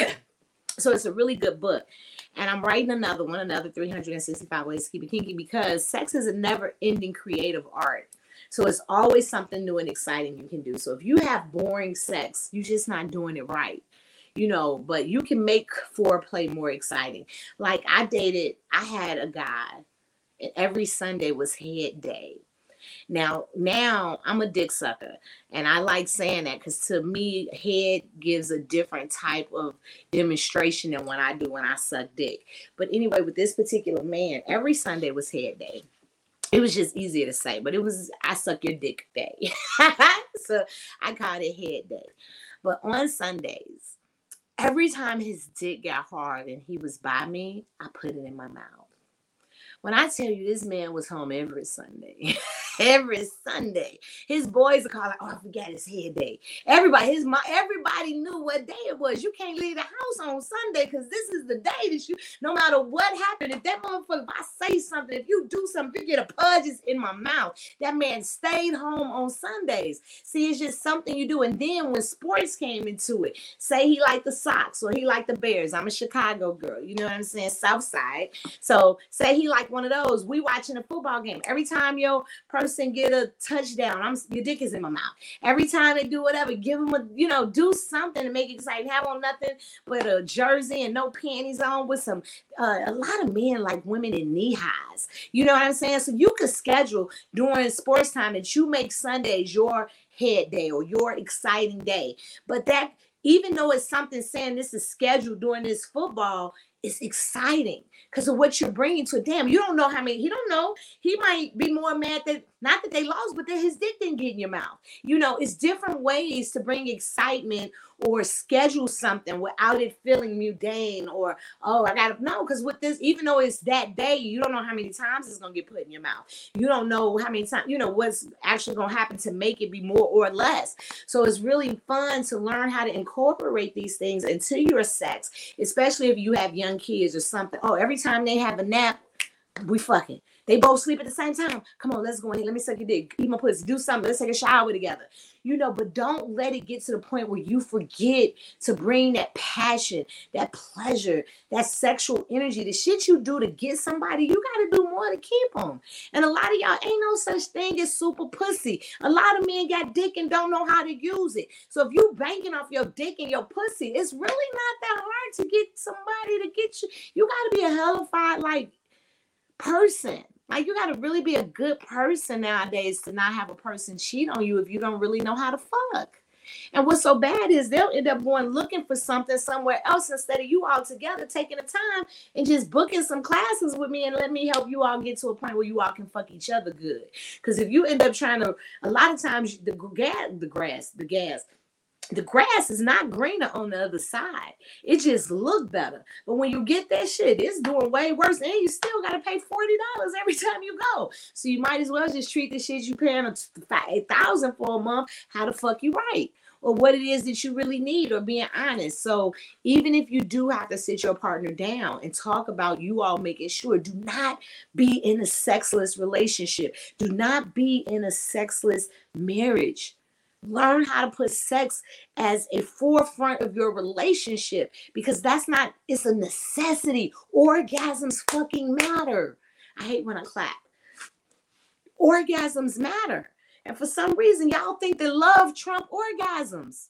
So it's a really good book. And I'm writing another one, another 365 ways to keep it kinky, because sex is a never-ending creative art. So it's always something new and exciting you can do. So if you have boring sex, you're just not doing it right, you know, but you can make foreplay more exciting. Like I had a guy, and every Sunday was head day. Now I'm a dick sucker, and I like saying that because to me, head gives a different type of demonstration than when I suck dick. But anyway, with this particular man, every Sunday was head day. It was just easier to say, but it was I suck your dick day. So I called it head day. But on Sundays, every time his dick got hard and he was by me, I put it in my mouth. When I tell you this man was home every Sunday, every Sunday, his boys are calling, oh, I forgot his head day. Everybody knew what day it was. You can't leave the house on Sunday because this is the day that you, no matter what happened, if that motherfucker, if I say something, if you do something, if you get a pudges in my mouth, that man stayed home on Sundays. See, it's just something you do. And then when sports came into it, say he liked the Sox or he liked the Bears. I'm a Chicago girl. You know what I'm saying? South Side. So say he liked one of those. We watching a football game. Every time your person get a touchdown, your dick is in my mouth. Every time they do whatever, give them do something to make it exciting. Have on nothing but a jersey and no panties on with some, a lot of men like women in knee highs. You know what I'm saying? So you could schedule during sports time that you make Sundays your head day or your exciting day. But that, even though it's something saying this is scheduled during this football, it's exciting because of what you're bringing to it. Damn, you don't know how many, he don't know. He might be more mad that, not that they lost, but that his dick didn't get in your mouth. You know, it's different ways to bring excitement or schedule something without it feeling mundane or, oh, I gotta know. Because with this, even though it's that day, you don't know how many times it's gonna get put in your mouth. You don't know how many times, you know, what's actually gonna happen to make it be more or less. So it's really fun to learn how to incorporate these things into your sex, especially if you have young kids or something. Oh, every time they have a nap, we fucking. They both sleep at the same time. Come on, let's go in here. Let me suck your dick. Eat my pussy. Do something. Let's take a shower together. You know, but don't let it get to the point where you forget to bring that passion, that pleasure, that sexual energy, the shit you do to get somebody, you got to do more to keep them. And a lot of y'all ain't no such thing as super pussy. A lot of men got dick and don't know how to use it. So if you banking off your dick and your pussy, it's really not that hard to get somebody to get you. You got to be a hellified, like, person. Like, you got to really be a good person nowadays to not have a person cheat on you if you don't really know how to fuck. And what's so bad is they'll end up going looking for something somewhere else instead of you all together taking the time and just booking some classes with me and let me help you all get to a point where you all can fuck each other good. Because if you end up trying to, a lot of times the grass is not greener on the other side. It just look better. But when you get that shit, it's doing way worse. And you still got to pay $40 every time you go. So you might as well just treat the shit you paying $8,000 for a month. How the fuck you right? Or what it is that you really need, or being honest. So even if you do have to sit your partner down and talk about you all making sure, do not be in a sexless relationship. Do not be in a sexless marriage. Learn how to put sex as a forefront of your relationship, because that's not, it's a necessity. Orgasms fucking matter. I hate when I clap. Orgasms matter. And for some reason, y'all think that love trump orgasms.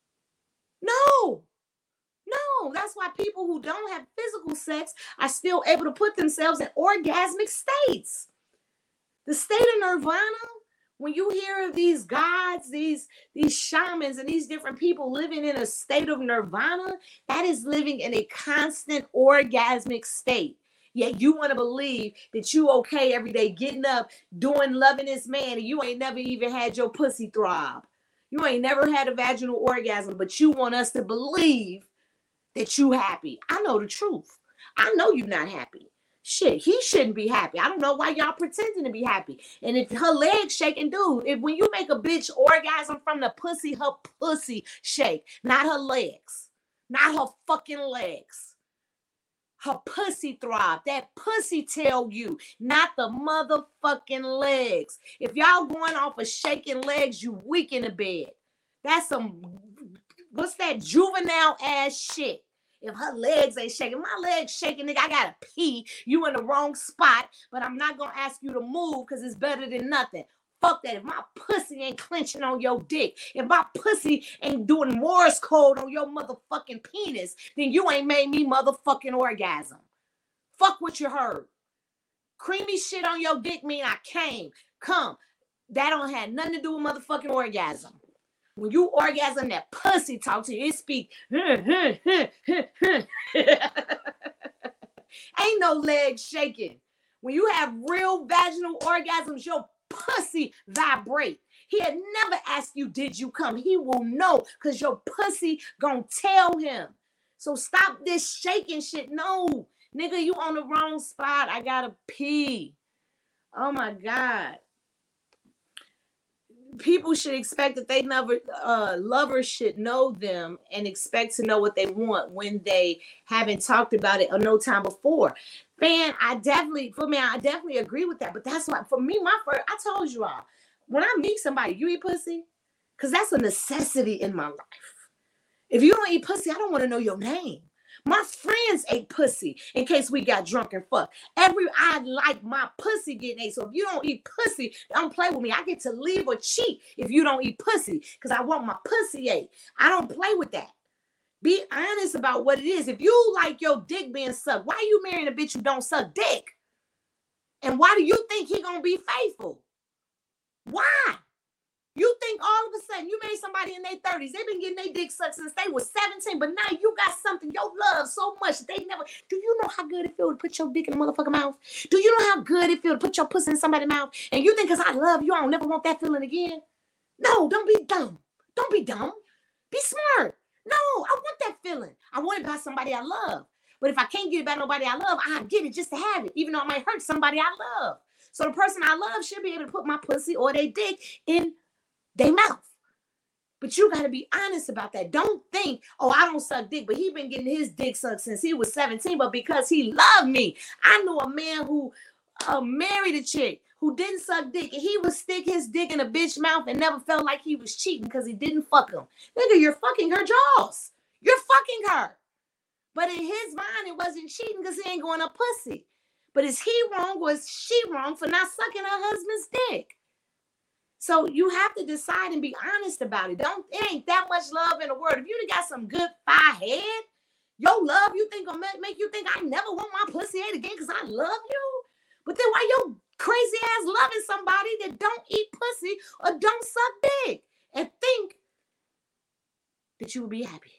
No, that's why people who don't have physical sex are still able to put themselves in orgasmic states. The state of nirvana, when you hear of these gods, these shamans and these different people living in a state of nirvana, that is living in a constant orgasmic state. Yet you want to believe that you okay every day, getting up, doing, loving this man, and you ain't never even had your pussy throb. You ain't never had a vaginal orgasm, but you want us to believe that you happy. I know the truth. I know you're not happy. Shit, he shouldn't be happy. I don't know why y'all pretending to be happy. And if her legs shaking, dude, if when you make a bitch orgasm from the pussy, her pussy shake, not her legs, not her fucking legs. Her pussy throb. That pussy tell you, not the motherfucking legs. If y'all going off of shaking legs, you weak in the bed. That's some, what's that juvenile ass shit. If her legs ain't shaking, my legs shaking, nigga, I gotta pee. You in the wrong spot, but I'm not gonna ask you to move because it's better than nothing. Fuck that. If my pussy ain't clenching on your dick, if my pussy ain't doing Morse code on your motherfucking penis, then you ain't made me motherfucking orgasm. Fuck what you heard. Creamy shit on your dick mean I came. Come. That don't have nothing to do with motherfucking orgasm. When you orgasm, that pussy talk to you, it speak. Ain't no legs shaking. When you have real vaginal orgasms, your pussy vibrate. He had never asked you, did you come? He will know because your pussy gonna tell him. So stop this shaking shit. No, nigga, you on the wrong spot. I gotta pee. Oh my God. People should expect that they never, lovers should know them and expect to know what they want when they haven't talked about it or no time before. Man, I definitely agree with that. But that's why, for me, I told you all, when I meet somebody, you eat pussy? Because that's a necessity in my life. If you don't eat pussy, I don't want to know your name. My friends ate pussy in case we got drunk and fucked. I like my pussy getting ate. So if you don't eat pussy, don't play with me. I get to leave or cheat if you don't eat pussy because I want my pussy ate. I don't play with that. Be honest about what it is. If you like your dick being sucked, why are you marrying a bitch who don't suck dick? And why do you think he gonna be faithful? Why? You think think all of a sudden you made somebody in their 30s, they've been getting their dick sucked since they were 17, but now you got something you love so much that they never. Do you know how good it feels to put your dick in a motherfucking mouth? Do you know how good it feels to put your pussy in somebody's mouth? And you think because I love you, I don't never want that feeling again? No, don't be dumb. Don't be dumb. Be smart. No, I want that feeling. I want it by somebody I love. But if I can't get it by nobody I love, I get it just to have it, even though it might hurt somebody I love. So the person I love should be able to put my pussy or their dick in their mouth. But you got to be honest about that. Don't think, oh, I don't suck dick, but he been getting his dick sucked since he was 17, but because he loved me. I knew a man who married a chick who didn't suck dick, and he would stick his dick in a bitch mouth and never felt like he was cheating because he didn't fuck him. Nigga, you're fucking her jaws. You're fucking her. But in his mind, it wasn't cheating because he ain't going up pussy. But is he wrong or is she wrong for not sucking her husband's dick? So you have to decide and be honest about it. It ain't that much love in the world. If you got some good fire head, your love you think will make you think I never want my pussy head again because I love you? But then why your crazy ass loving somebody that don't eat pussy or don't suck dick and think that you will be happy?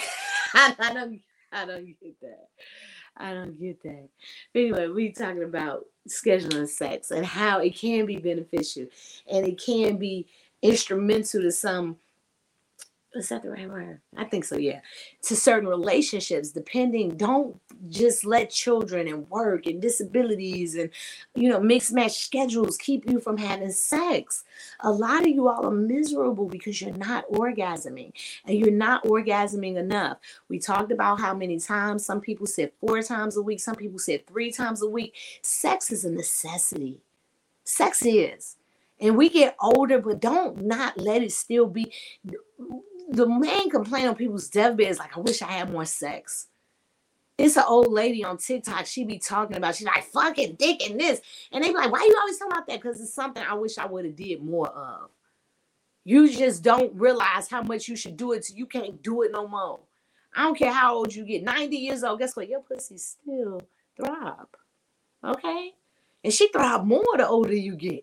I don't get that. I don't get that. But anyway, we talking about scheduling sex and how it can be beneficial and it can be instrumental to some. Is that the right word? I think so, yeah. To certain relationships, depending, don't just let children and work and disabilities and, mixed match schedules keep you from having sex. A lot of you all are miserable because you're not orgasming and you're not orgasming enough. We talked about how many times. Some people said 4 times a week. Some people said 3 times a week. Sex is a necessity. Sex is. And we get older, but don't not let it still be. The main complaint on people's deathbed is like, I wish I had more sex. It's an old lady on TikTok. She be talking about, she's like, fucking dick and this. And they be like, why you always talking about that? Because it's something I wish I would have did more of. You just don't realize how much you should do it till you can't do it no more. I don't care how old you get. 90 years old, guess what? Your pussy still throb. Okay? And she throb more the older you get.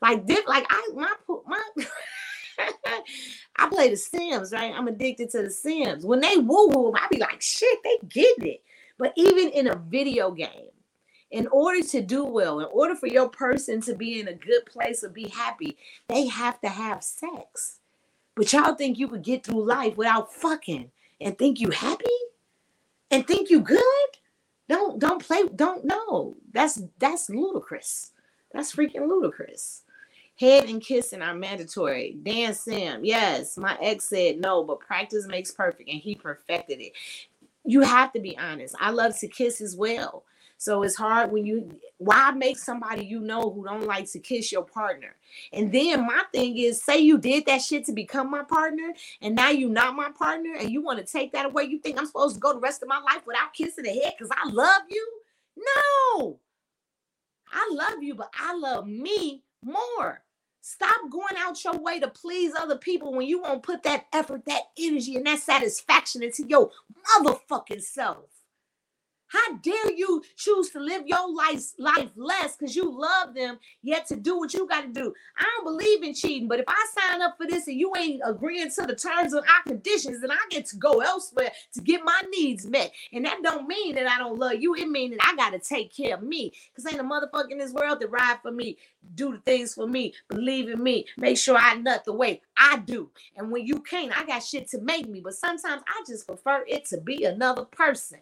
I play The Sims, right? I'm addicted to The Sims. When they woo-woo, I be like, shit, they get it. But even in a video game, in order to do well, in order for your person to be in a good place or be happy, they have to have sex. But y'all think you could get through life without fucking and think you happy? And think you good? Don't know. That's ludicrous. That's freaking ludicrous. Head and kissing are mandatory. Dan Sam, yes, my ex said no, but practice makes perfect, and he perfected it. You have to be honest. I love to kiss as well. So it's hard why make somebody who don't like to kiss your partner? And then my thing is, say you did that shit to become my partner, and now you're not my partner, and you want to take that away. You think I'm supposed to go the rest of my life without kissing the head because I love you? No. I love you, but I love me more. Stop going out your way to please other people when you won't put that effort, that energy, and that satisfaction into your motherfucking self. How dare you choose to live your life less because you love them, yet to do what you got to do? I don't believe in cheating, but if I sign up for this and you ain't agreeing to the terms and our conditions, then I get to go elsewhere to get my needs met. And that don't mean that I don't love you. It means that I got to take care of me, because ain't a motherfucker in this world that ride for me, do the things for me, believe in me, make sure I nut the way I do. And when you can't, I got shit to make me. But sometimes I just prefer it to be another person.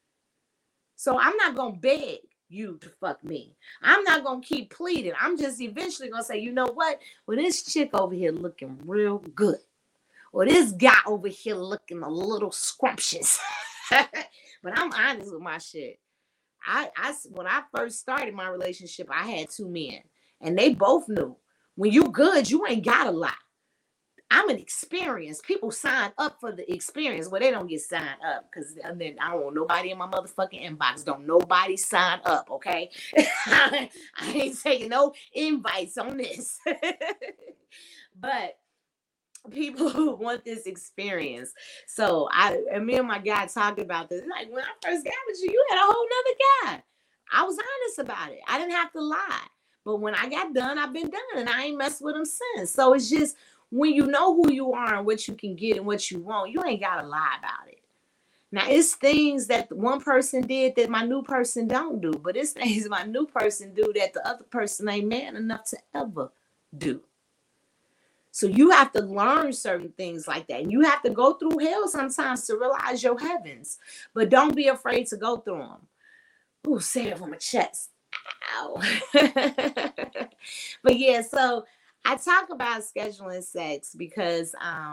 So I'm not going to beg you to fuck me. I'm not going to keep pleading. I'm just eventually going to say, you know what? Well, this chick over here looking real good. Or this guy over here looking a little scrumptious. But I'm honest with my shit. When I first started my relationship, I had 2 men. And they both knew, when you good, you ain't got a lot. I'm an experience. People sign up for the experience. Well, they don't get signed up because then I don't want nobody in my motherfucking inbox. Don't nobody sign up, okay? I ain't taking no invites on this. But people who want this experience. So me and my guy talked about this. Like, when I first got with you, you had a whole nother guy. I was honest about it. I didn't have to lie. But when I got done, I've been done. And I ain't messed with him since. So it's just, when you know who you are and what you can get and what you want, you ain't got to lie about it. Now, it's things that one person did that my new person don't do, but it's things my new person do that the other person ain't man enough to ever do. So you have to learn certain things like that. And you have to go through hell sometimes to realize your heavens, but don't be afraid to go through them. Ooh, say it from my chest. Ow. But yeah, so I talk about scheduling sex because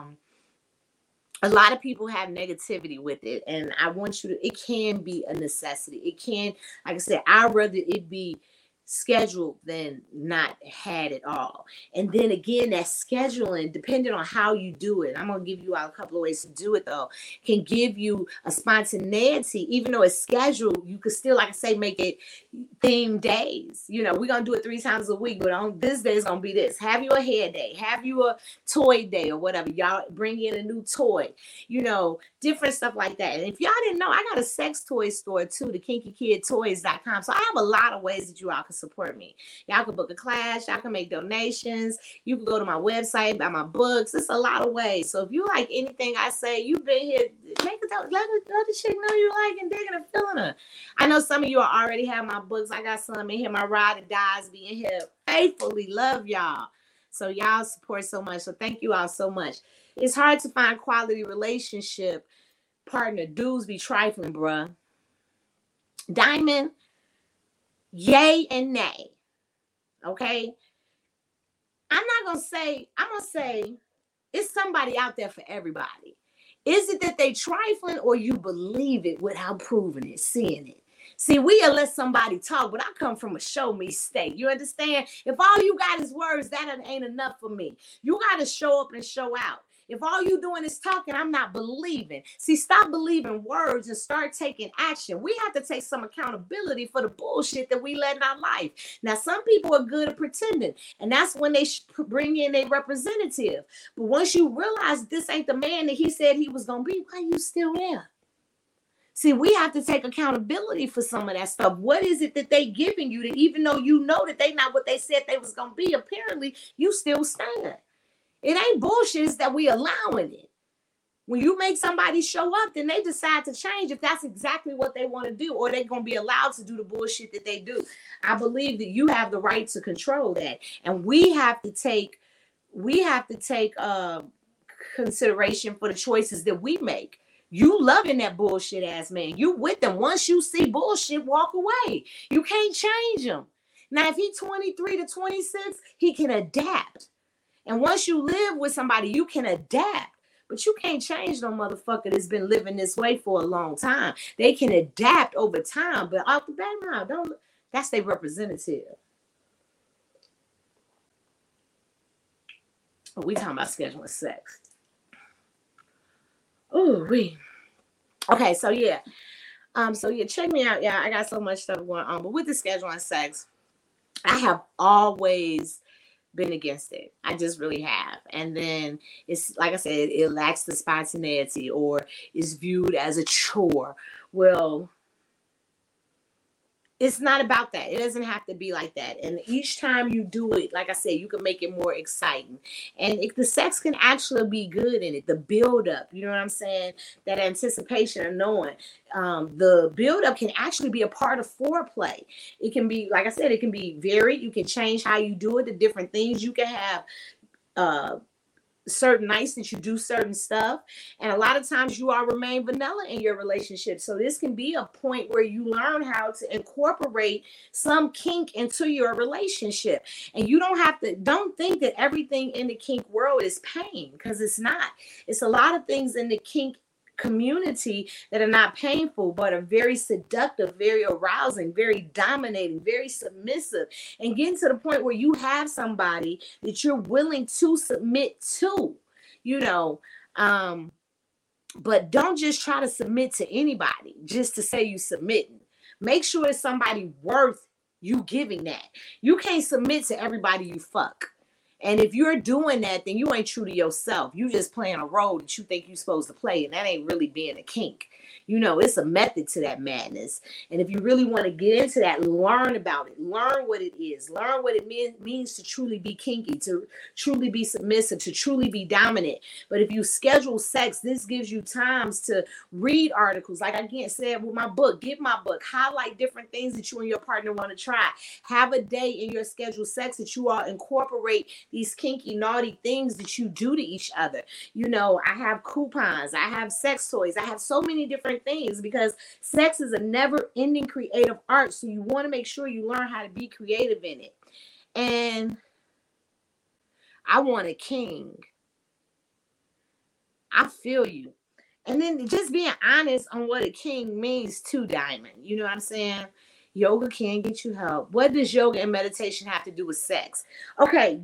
a lot of people have negativity with it, and I want you to, it can be a necessity. It can, like I said, I'd rather it be scheduled than not had at all. And then again, that scheduling, depending on how you do it, I'm gonna give you all a couple of ways to do it though, can give you a spontaneity. Even though it's scheduled, you could still, like I say, make it themed days. You know, we're gonna do it 3 times a week, but on this day is gonna be this. Have you a hair day, have you a toy day or whatever. Y'all bring in a new toy, you know, different stuff like that. And if y'all didn't know, I got a sex toy store too, the kinkykidtoys.com. So I have a lot of ways that you all can support me. Y'all can book a class, y'all can make donations, you can go to my website, buy my books. It's a lot of ways. So if you like anything I say, you've been here, let the chick know you like and digging and feeling her. I know some of you already have my books. I got some in here, my Ride or Dies being here faithfully. Love y'all. So y'all support so much. So thank you all so much. It's hard to find quality relationship partner. Dudes be trifling, bruh. Diamond, yay and nay. Okay? I'm gonna say it's somebody out there for everybody. Is it that they trifling or you believe it without proving it, seeing it? See, we'll let somebody talk, but I come from a show me state. You understand? If all you got is words, that ain't enough for me. You got to show up and show out. If all you doing is talking, I'm not believing. See, stop believing words and start taking action. We have to take some accountability for the bullshit that we let in our life. Now, some people are good at pretending, and that's when they bring in a representative. But once you realize this ain't the man that he said he was going to be, why are you still there? See, we have to take accountability for some of that stuff. What is it that they giving you that even though you know that they not what they said they was going to be, apparently you still stand? It ain't bullshit, it's that we allowing it. When you make somebody show up, then they decide to change if that's exactly what they want to do, or they're going to be allowed to do the bullshit that they do. I believe that you have the right to control that. And we have to take consideration for the choices that we make. You loving that bullshit ass man. You with them. Once you see bullshit, walk away. You can't change him. Now, if he's 23 to 26, he can adapt. And once you live with somebody, you can adapt. But you can't change no motherfucker that's been living this way for a long time. They can adapt over time, but off the bat, no, that's their representative. But we talking about scheduling sex. Oh, okay, so yeah. Check me out. Yeah, I got so much stuff going on. But with the scheduling sex, I have always been against it. I just really have. And then it's like I said, it lacks the spontaneity or is viewed as a chore. Well, it's not about that. It doesn't have to be like that. And each time you do it, like I said, you can make it more exciting. And the sex can actually be good in it. The build up, you know what I'm saying? That anticipation of knowing. The build up can actually be a part of foreplay. It can be, like I said, it can be varied. You can change how you do it, the different things. You can have certain nights that you do certain stuff, and a lot of times you all remain vanilla in your relationship. So this can be a point where you learn how to incorporate some kink into your relationship. And you don't think that everything in the kink world is pain, because it's not. It's a lot of things in the kink community that are not painful but are very seductive, very arousing, very dominating, very submissive, and getting to the point where you have somebody that you're willing to submit to, but don't just try to submit to anybody just to say you submitting. Make sure it's somebody worth you giving that. You can't submit to everybody you fuck. And if you're doing that, then you ain't true to yourself. You just playing a role that you think you're supposed to play, and that ain't really being a kink. You know, it's a method to that madness. And if you really want to get into that, learn about it. Learn what it is. Learn what it means to truly be kinky, to truly be submissive, to truly be dominant. But if you schedule sex, this gives you times to read articles. Like I again said with my book, get my book, highlight different things that you and your partner want to try. Have a day in your scheduled sex that you all incorporate these kinky, naughty things that you do to each other. You know, I have coupons, I have sex toys, I have so many different things because sex is a never-ending creative art. So you want to make sure you learn how to be creative in it. And I want a king. I feel you. And then just being honest on what a king means to Diamond. You know what I'm saying? Yoga can get you help. What does yoga and meditation have to do with sex? Okay,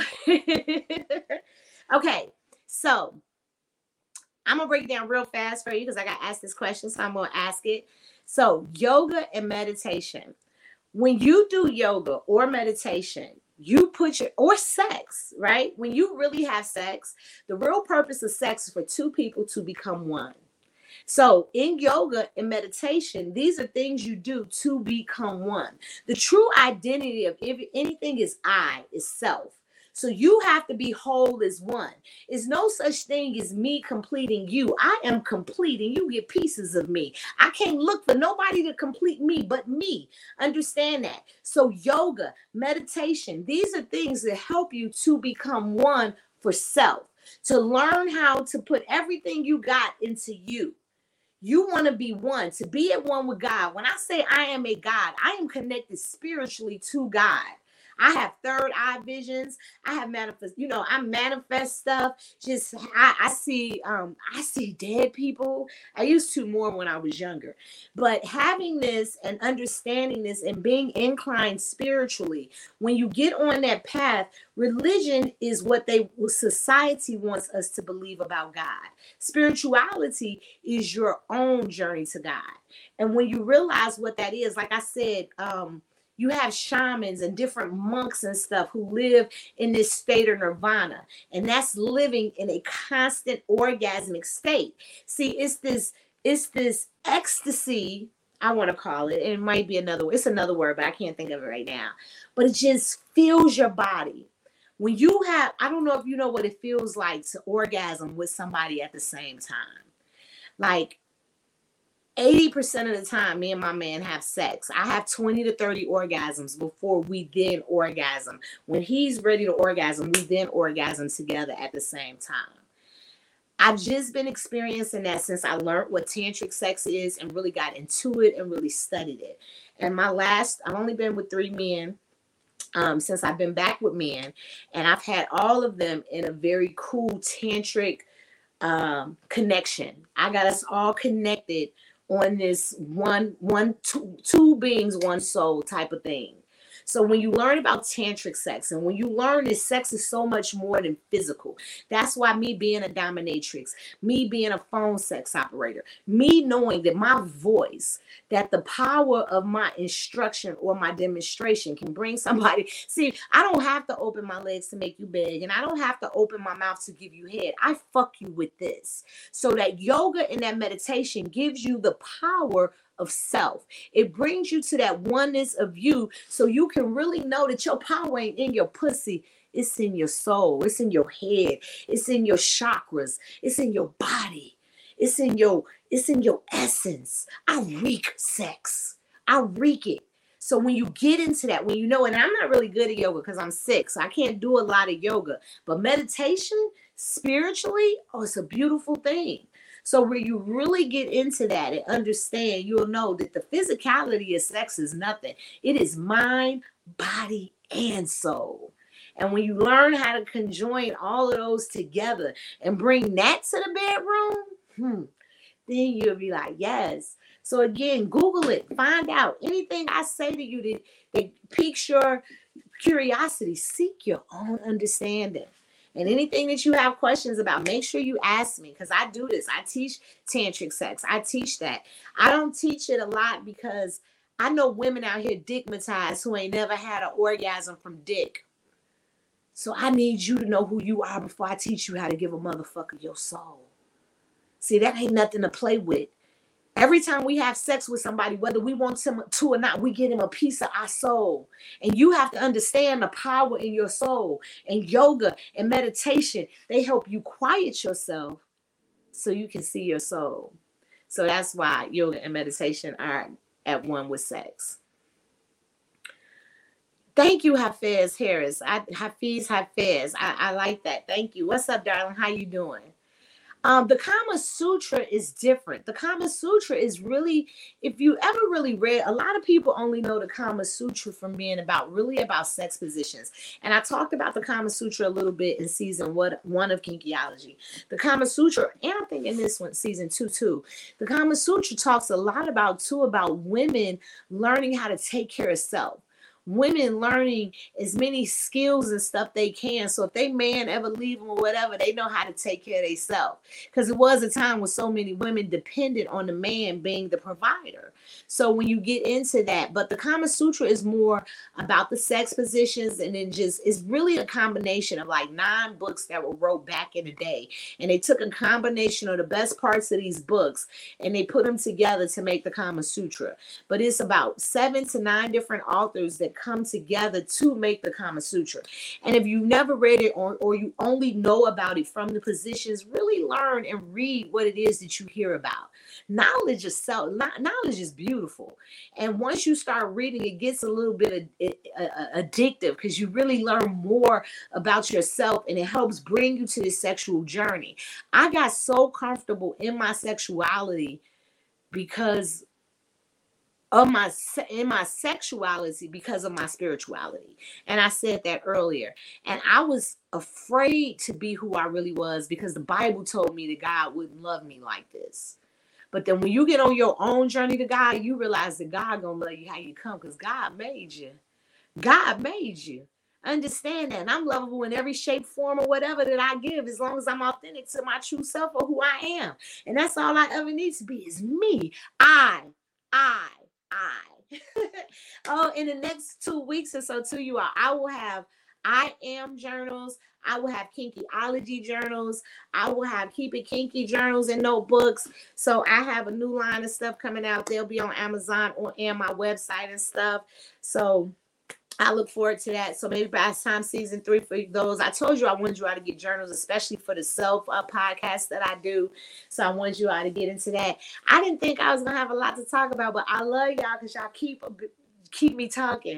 okay, so I'm going to break it down real fast for you because I got asked this question, so I'm going to ask it. So yoga and meditation. When you do yoga or meditation, you put or sex, right? When you really have sex, the real purpose of sex is for two people to become one. So in yoga and meditation, these are things you do to become one. The true identity of anything is I, is self. So you have to be whole as one. There's no such thing as me completing you. I am complete and you get pieces of me. I can't look for nobody to complete me but me. Understand that. So yoga, meditation, these are things that help you to become one for self, to learn how to put everything you got into you. You want to be one, to be at one with God. When I say I am a God, I am connected spiritually to God. I have third eye visions. I have manifest, I manifest stuff. Just I see dead people. I used to more when I was younger. But having this and understanding this and being inclined spiritually, when you get on that path, religion is what society wants us to believe about God. Spirituality is your own journey to God. And when you realize what that is, like I said, you have shamans and different monks and stuff who live in this state of nirvana. And that's living in a constant orgasmic state. See, it's this ecstasy, I want to call it. It might be it's another word, but I can't think of it right now. But it just fills your body. When you have, I don't know if you know what it feels like to orgasm with somebody at the same time. Like, 80% of the time, me and my man have sex. I have 20 to 30 orgasms before we then orgasm. When he's ready to orgasm, we then orgasm together at the same time. I've just been experiencing that since I learned what tantric sex is and really got into it and really studied it. And I've only been with 3 men since I've been back with men. And I've had all of them in a very cool tantric connection. I got us all connected on this two beings, one soul type of thing. So when you learn about tantric sex and when you learn that sex is so much more than physical, that's why me being a dominatrix, me being a phone sex operator, me knowing that my voice, that the power of my instruction or my demonstration can bring somebody. See, I don't have to open my legs to make you beg, and I don't have to open my mouth to give you head. I fuck you with this. So that yoga and that meditation gives you the power of self. It brings you to that oneness of you so you can really know that your power ain't in your pussy. It's in your soul. It's in your head. It's in your chakras. It's in your body. It's in your essence. I reek sex. I reek it. So when you get into that, when you know, and I'm not really good at yoga because I'm sick, so I can't do a lot of yoga, but meditation spiritually, it's a beautiful thing. So when you really get into that and understand, you'll know that the physicality of sex is nothing. It is mind, body, and soul. And when you learn how to conjoin all of those together and bring that to the bedroom, then you'll be like, yes. So again, Google it, find out anything I say to you that piques your curiosity. Seek your own understanding. And anything that you have questions about, make sure you ask me, because I do this. I teach tantric sex. I teach that. I don't teach it a lot because I know women out here dickmatized who ain't never had an orgasm from dick. So I need you to know who you are before I teach you how to give a motherfucker your soul. See, that ain't nothing to play with. Every time we have sex with somebody, whether we want them to or not, we get him a piece of our soul. And you have to understand the power in your soul. And yoga and meditation, they help you quiet yourself so you can see your soul. So that's why yoga and meditation are at one with sex. Thank you, Hafiz Harris. Hafiz. I like that. Thank you. What's up, darling? How you doing? The Kama Sutra is different. The Kama Sutra is really, if you ever really read, a lot of people only know the Kama Sutra from being about sex positions. And I talked about the Kama Sutra a little bit in season 1 of Kinkyology. The Kama Sutra, and I think in this one, season 2 too. The Kama Sutra talks a lot about women learning how to take care of self. Women learning as many skills and stuff they can. So if they man ever leave them or whatever, they know how to take care of themselves. Because it was a time when so many women depended on the man being the provider. So when you get into that, but the Kama Sutra is more about the sex positions, and then it's really a combination of like 9 books that were wrote back in the day. And they took a combination of the best parts of these books and they put them together to make the Kama Sutra. But it's about 7 to 9 different authors that come together to make the Kama Sutra. And if you've never read it or you only know about it from the positions, really learn and read what it is that you hear about. Knowledge is beautiful. And once you start reading, it gets a little bit addictive because you really learn more about yourself and it helps bring you to this sexual journey. I got so comfortable in my sexuality because of my sexuality because of my spirituality. And I said that earlier. And I was afraid to be who I really was because the Bible told me that God wouldn't love me like this. But then when you get on your own journey to God, you realize that God gonna love you how you come because God made you. God made you. Understand that. And I'm lovable in every shape, form, or whatever that I give, as long as I'm authentic to my true self or who I am. And that's all I ever need to be is me. I. Oh, in the next 2 weeks or so to you all, I will have I Am journals. I will have Kinkyology journals. I will have Keep It Kinky journals and notebooks. So I have a new line of stuff coming out. They'll be on Amazon and my website and stuff. So I look forward to that. So maybe by the time season 3 for those, I told you I wanted you all to get journals, especially for the self podcast that I do. So I wanted you all to get into that. I didn't think I was going to have a lot to talk about, but I love y'all because y'all keep me talking.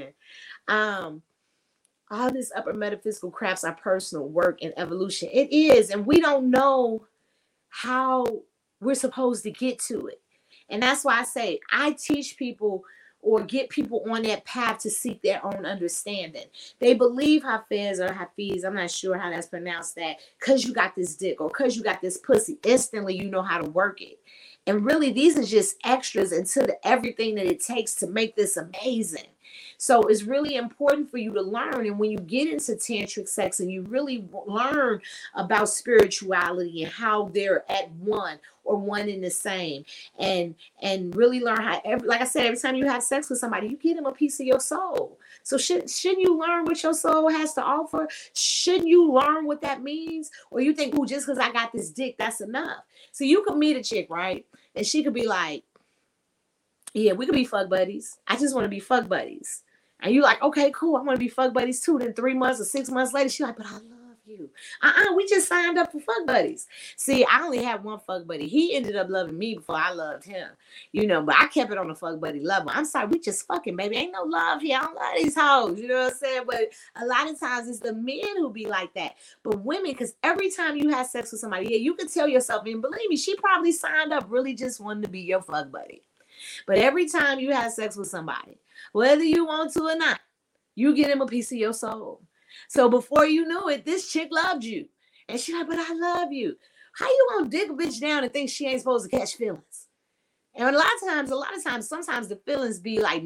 All this upper metaphysical crafts are personal work and evolution. It is. And we don't know how we're supposed to get to it. And that's why I say I teach people or get people on that path to seek their own understanding. They believe Hafiz, I'm not sure how that's pronounced, that because you got this dick or because you got this pussy, instantly you know how to work it. And really, these are just extras into everything that it takes to make this amazing. So it's really important for you to learn. And when you get into tantric sex and you really learn about spirituality and how they're at one or one in the same, and really learn how, like I said, every time you have sex with somebody, you give them a piece of your soul. So shouldn't you learn what your soul has to offer? Shouldn't you learn what that means? Or you think, oh, just because I got this dick, that's enough. So you could meet a chick, right? And she could be like, yeah, we could be fuck buddies. I just want to be fuck buddies. And you like, okay, cool. I want to be fuck buddies too. Then 3 months or 6 months later, she's like, but I love you. We just signed up for fuck buddies. See, I only had one fuck buddy. He ended up loving me before I loved him. But I kept it on the fuck buddy level. I'm sorry, we just fucking, baby. Ain't no love here. I don't love these hoes. You know what I'm saying? But a lot of times it's the men who be like that. But women, because every time you have sex with somebody, yeah, you can tell yourself, and believe me, she probably signed up really just wanting to be your fuck buddy. But every time you have sex with somebody, whether you want to or not, you get him a piece of your soul. So before you know it, this chick loved you. And she's like, but I love you. How you gonna dig a bitch down and think she ain't supposed to catch feelings? And a lot of times, sometimes the feelings be like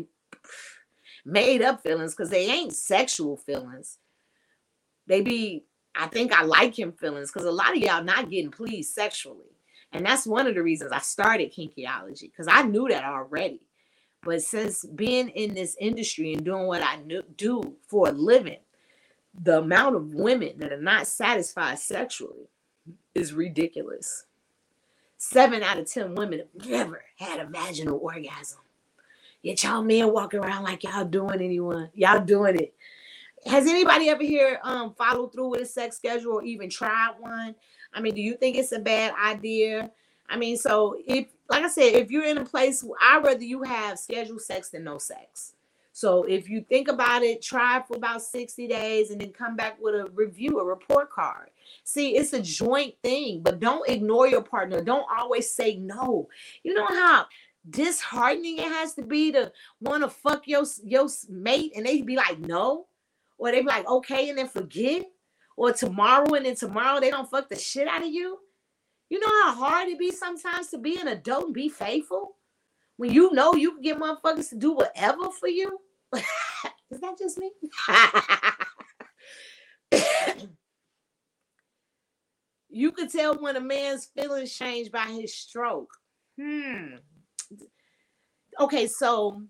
made up feelings because they ain't sexual feelings. They be, I think I like him feelings because a lot of y'all not getting pleased sexually. And that's one of the reasons I started Kinkyology, because I knew that already. But since being in this industry and doing what I do for a living, the amount of women that are not satisfied sexually is ridiculous. 7 out of 10 women have never had a vaginal orgasm. Yet y'all men walk around like y'all doing anyone. Y'all doing it. Has anybody ever here followed through with a sex schedule or even tried one? I mean, do you think it's a bad idea? I mean, so if, like I said, if you're in a place, I'd rather you have scheduled sex than no sex. So if you think about it, try it for about 60 days and then come back with a review, a report card. See, it's a joint thing, but don't ignore your partner. Don't always say no. You know how disheartening it has to be to want to fuck your mate and they be like, no? Or they be like, okay, and then forget? Or tomorrow and then tomorrow they don't fuck the shit out of you? You know how hard it be sometimes to be an adult and be faithful? When you know you can get motherfuckers to do whatever for you? Is that just me? You could tell when a man's feelings change by his stroke. Okay, so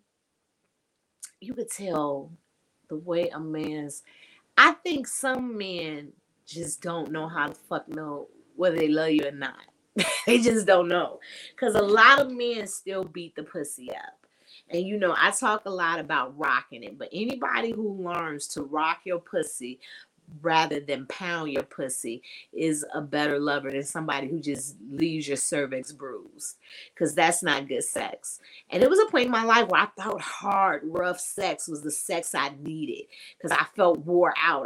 you could tell the way a man's... I think some men just don't know how to fuck know whether they love you or not. They just don't know. Because a lot of men still beat the pussy up. And you know, I talk a lot about rocking it, but anybody who learns to rock your pussy rather than pound your pussy is a better lover than somebody who just leaves your cervix bruised, because that's not good sex. And it was a point in my life where I thought hard, rough sex was the sex I needed, because I felt wore out.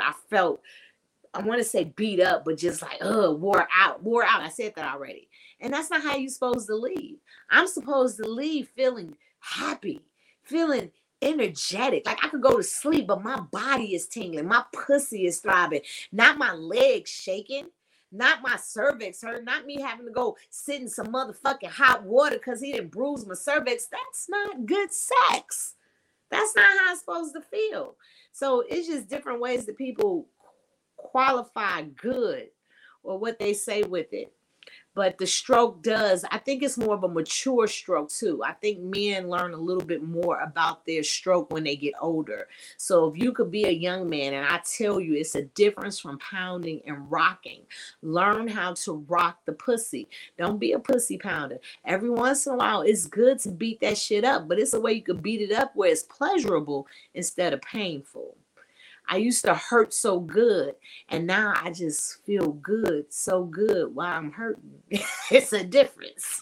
I want to say beat up, but just like, wore out. I said that already. And that's not how you're supposed to leave. I'm supposed to leave feeling happy, feeling energetic. Like I could go to sleep, but my body is tingling. My pussy is throbbing. Not my legs shaking. Not my cervix hurt. Not me having to go sit in some motherfucking hot water because he didn't bruise my cervix. That's not good sex. That's not how it's supposed to feel. So it's just different ways that people qualify good or what they say with it. But the stroke does, I think it's more of a mature stroke too. I think men learn a little bit more about their stroke when they get older. So if you could be a young man, and I tell you, it's a difference from pounding and rocking. Learn how to rock the pussy. Don't be a pussy pounder. Every once in a while, it's good to beat that shit up, but it's a way you could beat it up where it's pleasurable instead of painful. I used to hurt so good, and now I just feel good, so good while I'm hurting. It's a difference.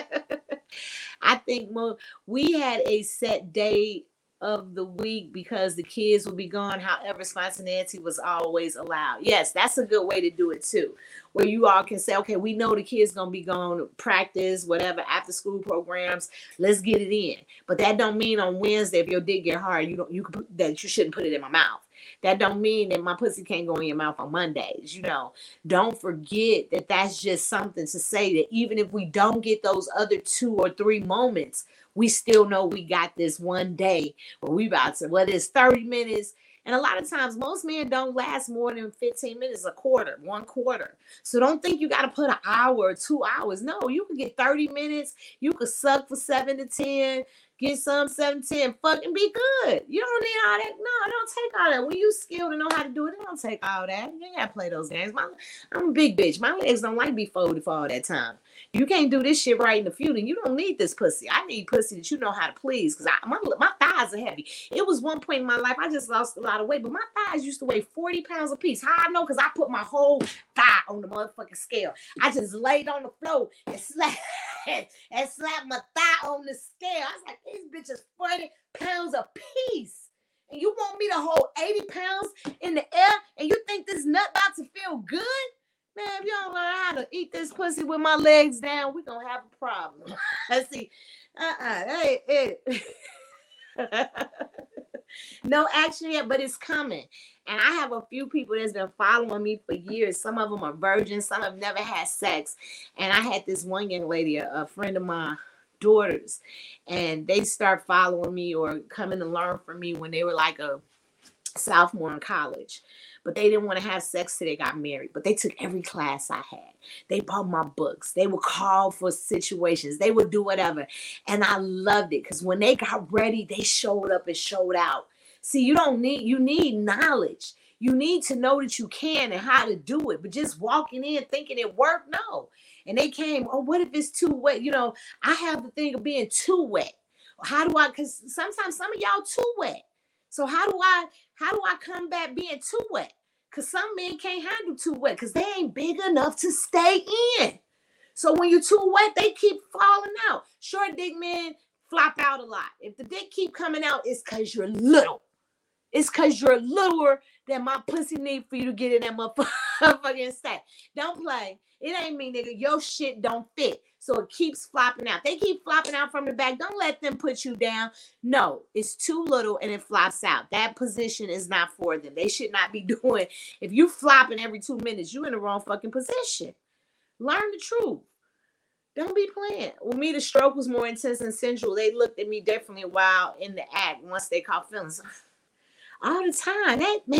I think we had a set day of the week because the kids would be gone. However, spontaneity was always allowed. Yes, that's a good way to do it too, where you all can say, okay, we know the kids gonna be gone to practice, whatever, after school programs. Let's get it in. But that don't mean on Wednesday, if your dick get hard, you shouldn't put it in my mouth. That don't mean that my pussy can't go in your mouth on Mondays. You know, don't forget that that's just something to say that even if we don't get those other 2 or 3 moments, we still know we got this one day where we about to, whether it's 30 minutes. And a lot of times, most men don't last more than 15 minutes, one quarter. So don't think you got to put an hour or 2 hours. No, you can get 30 minutes. You could suck for 7 to 10. Get some 7-10, fucking be good. You don't need all that. No, don't take all that. When you skilled and know how to do it, don't take all that. You ain't got to play those games. I'm a big bitch. My legs don't like to be folded for all that time. You can't do this shit right in the feud, and you don't need this pussy. I need pussy that you know how to please, because my thighs are heavy. It was one point in my life, I just lost a lot of weight, but my thighs used to weigh 40 pounds a piece. How I know? Because I put my whole thigh on the motherfucking scale. I just laid on the floor and slapped my thigh on the scale. I was like, these bitches 40 pounds a piece. And you want me to hold 80 pounds in the air, and you think this nut about to feel good? Man, if you don't learn how to eat this pussy with my legs down, we're going to have a problem. See, no action yet, but it's coming. And I have a few people that's been following me for years. Some of them are virgins. Some have never had sex. And I had this one young lady, a friend of my daughter's, and they start following me or coming to learn from me when they were like a sophomore in college. But they didn't want to have sex till they got married. But they took every class I had. They bought my books. They would call for situations. They would do whatever. And I loved it, because when they got ready, they showed up and showed out. See, you need knowledge. You need to know that you can and how to do it. But just walking in thinking it worked, no. And they came, oh, what if it's too wet? You know, I have the thing of being too wet. How do I, because sometimes some of y'all too wet. So how do I come back being too wet? Because some men can't handle too wet because they ain't big enough to stay in. So when you're too wet, they keep falling out. Short dick men flop out a lot. If the dick keep coming out, it's because you're little. It's because you're littler than my pussy need for you to get in that motherfucking stack. Don't play. It ain't me, nigga. Your shit don't fit. So it keeps flopping out. They keep flopping out from the back. Don't let them put you down. No, it's too little and it flops out. That position is not for them. They should not be doing. If you flopping every 2 minutes, you in the wrong fucking position. Learn the truth. Don't be playing. With me, the stroke was more intense and sensual. They looked at me differently while in the act once they caught feelings. All the time.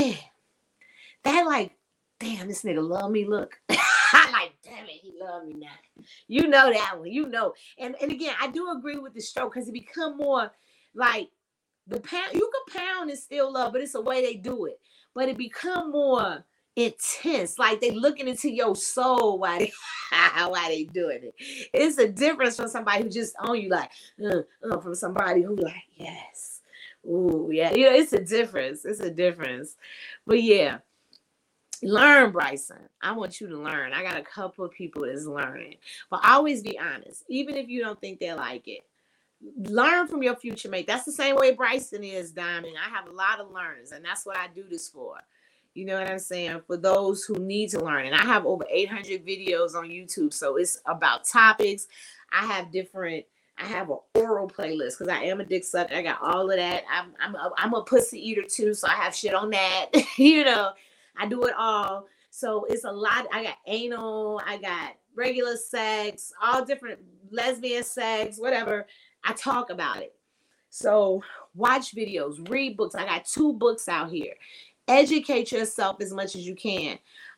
That like, damn, this nigga love me. Look. I like, damn it, he love me now. You know that one. You know. And again, I do agree with the stroke because it become more like the pound. You can pound and still love, but it's the way they do it. But it become more intense, like they looking into your soul while they doing it. It's a difference from somebody who just on you like from somebody who like, yes, ooh, yeah, you know, it's a difference. But yeah, learn, Bryson. I want you to learn. I got a couple of people that's learning, but always be honest, even if you don't think they like it. Learn from your future mate. That's the same way Bryson is, Diamond. I have a lot of learners, and that's what I do this for. You know what I'm saying? For those who need to learn. And I have over 800 videos on YouTube. So it's about topics. I have an oral playlist because I am a dick sucker. I got all of that. I'm a pussy eater too. So I have shit on that. You know, I do it all. So it's a lot. I got anal. I got regular sex, all different lesbian sex, whatever. I talk about it. So watch videos, read books. I got 2 books out here. Educate yourself as much as you can.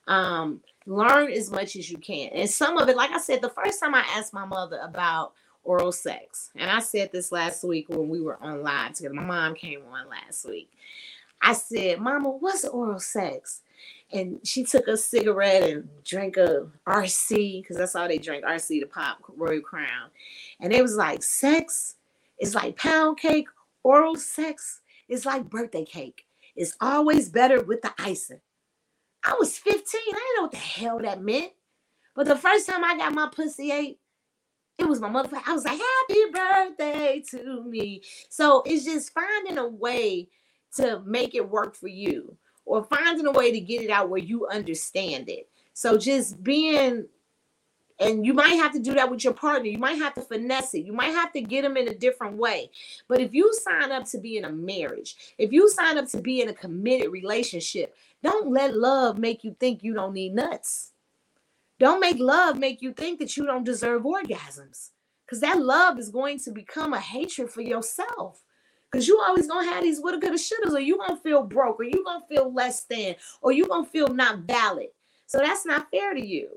Learn as much as you can. And some of it, like I said, the first time I asked my mother about oral sex, and I said this last week when we were on live together. My mom came on last week. I said, Mama, what's oral sex? And she took a cigarette and drank a RC, because that's all they drink, RC, the pop, Royal Crown. And it was like, sex is like pound cake. Oral sex is like birthday cake. It's always better with the icing. I was 15. I didn't know what the hell that meant. But the first time I got my pussy ate, it was my mother. I was like, happy birthday to me. So it's just finding a way to make it work for you, or finding a way to get it out where you understand it. So just being, and you might have to do that with your partner. You might have to finesse it. You might have to get them in a different way. But if you sign up to be in a marriage, if you sign up to be in a committed relationship, don't let love make you think you don't need nuts. Don't make love make you think that you don't deserve orgasms. Because that love is going to become a hatred for yourself. Because you always going to have these woulda, coulda, shouldas, or you going to feel broke, or you going to feel less than, or you going to feel not valid. So that's not fair to you.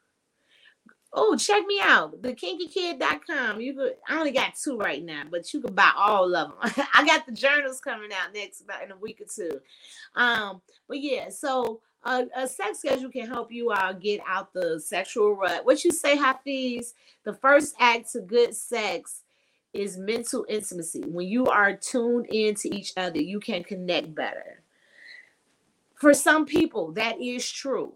Oh, check me out, thekinkykid.com. I only got 2 right now, but you can buy all of them. I got the journals coming out next about in a week or 2. But yeah, so a sex schedule can help you get out the sexual rut. What you say, Hafiz? The first act to good sex is mental intimacy. When you are tuned into each other, you can connect better. For some people, that is true.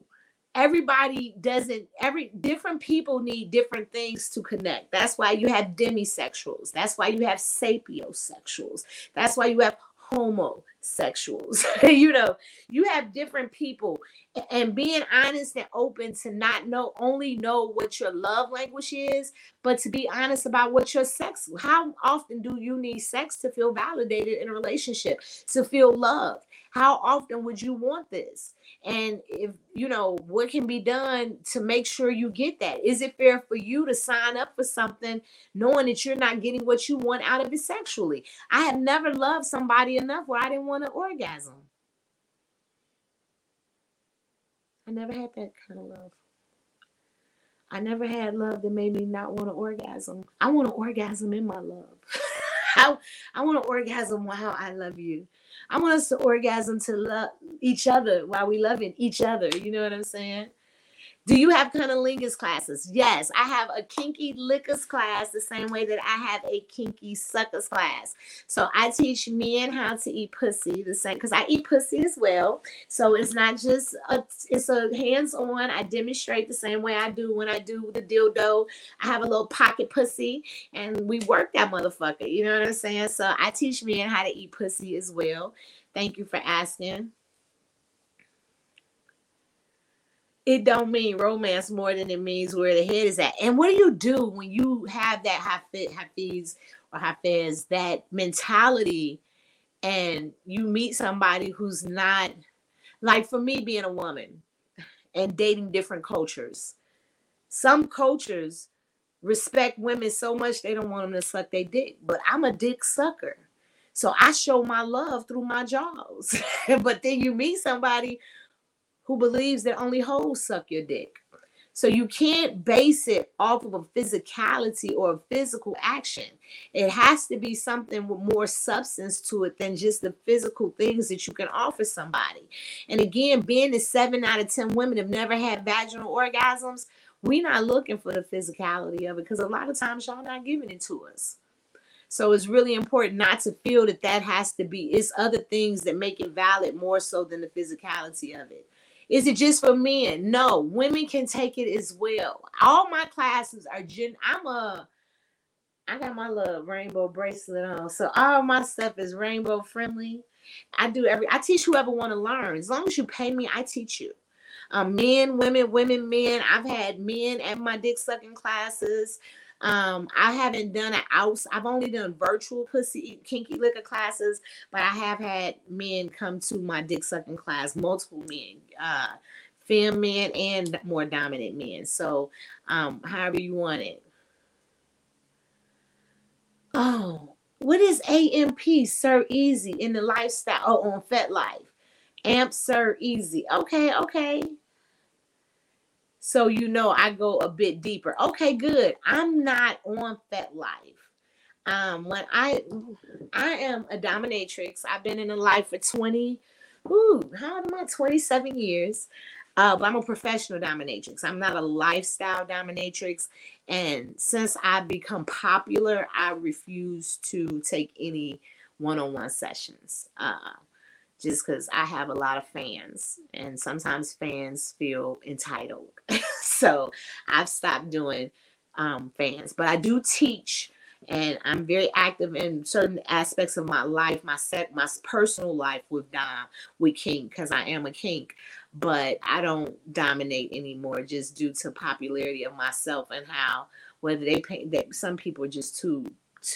Different people need different things to connect. That's why you have demisexuals. That's why you have sapiosexuals. That's why you have homosexuals. You know, you have different people, and being honest and open to not only know what your love language is, but to be honest about what your sex, how often do you need sex to feel validated in a relationship, to feel loved? How often would you want this? And if you know what can be done to make sure you get that. Is it fair for you to sign up for something knowing that you're not getting what you want out of it sexually? I have never loved somebody enough where I didn't want an orgasm. I never had that kind of love. I never had love that made me not want an orgasm. I want an orgasm in my love. I want an orgasm while I love you. I want us to orgasm to love each other while we loving each other. You know what I'm saying? Do you have cunnilingus classes? Yes, I have a kinky lickers class the same way that I have a kinky suckers class. So I teach men how to eat pussy the same because I eat pussy as well. So it's not just it's a hands-on. I demonstrate the same way I do when I do the dildo. I have a little pocket pussy and we work that motherfucker. You know what I'm saying? So I teach men how to eat pussy as well. Thank you for asking. It don't mean romance more than it means where the head is at. And what do you do when you have that hafiz or hafiz, that mentality, and you meet somebody who's not, like for me being a woman and dating different cultures. Some cultures respect women so much they don't want them to suck their dick, but I'm a dick sucker. So I show my love through my jaws. But then you meet somebody who believes that only hoes suck your dick. So you can't base it off of a physicality or a physical action. It has to be something with more substance to it than just the physical things that you can offer somebody. And again, being that 7 out of 10 women have never had vaginal orgasms, we're not looking for the physicality of it because a lot of times y'all not giving it to us. So it's really important not to feel that has to be, it's other things that make it valid more so than the physicality of it. Is it just for men? No, women can take it as well. All my classes are I got my little rainbow bracelet on. So all my stuff is rainbow friendly. I teach whoever want to learn. As long as you pay me, I teach you. Men, women, men. I've had men at my dick sucking classes. I haven't done I've only done virtual pussy kinky liquor classes, but I have had men come to my dick sucking class, multiple men, femme men and more dominant men. So, however you want it. Oh, what is AMP Sir Easy in the lifestyle? Oh, on FetLife. AMP Sir Easy. Okay. So I go a bit deeper. Okay, good. I'm not on FetLife. When I am a dominatrix. I've been in the life for 27 years. But I'm a professional dominatrix. I'm not a lifestyle dominatrix. And since I've become popular, I refuse to take any one-on-one sessions. Just because I have a lot of fans and sometimes fans feel entitled. So I've stopped doing fans, but I do teach and I'm very active in certain aspects of my life, my personal life with kink, because I am a kink, but I don't dominate anymore just due to popularity of myself and how, whether some people are just too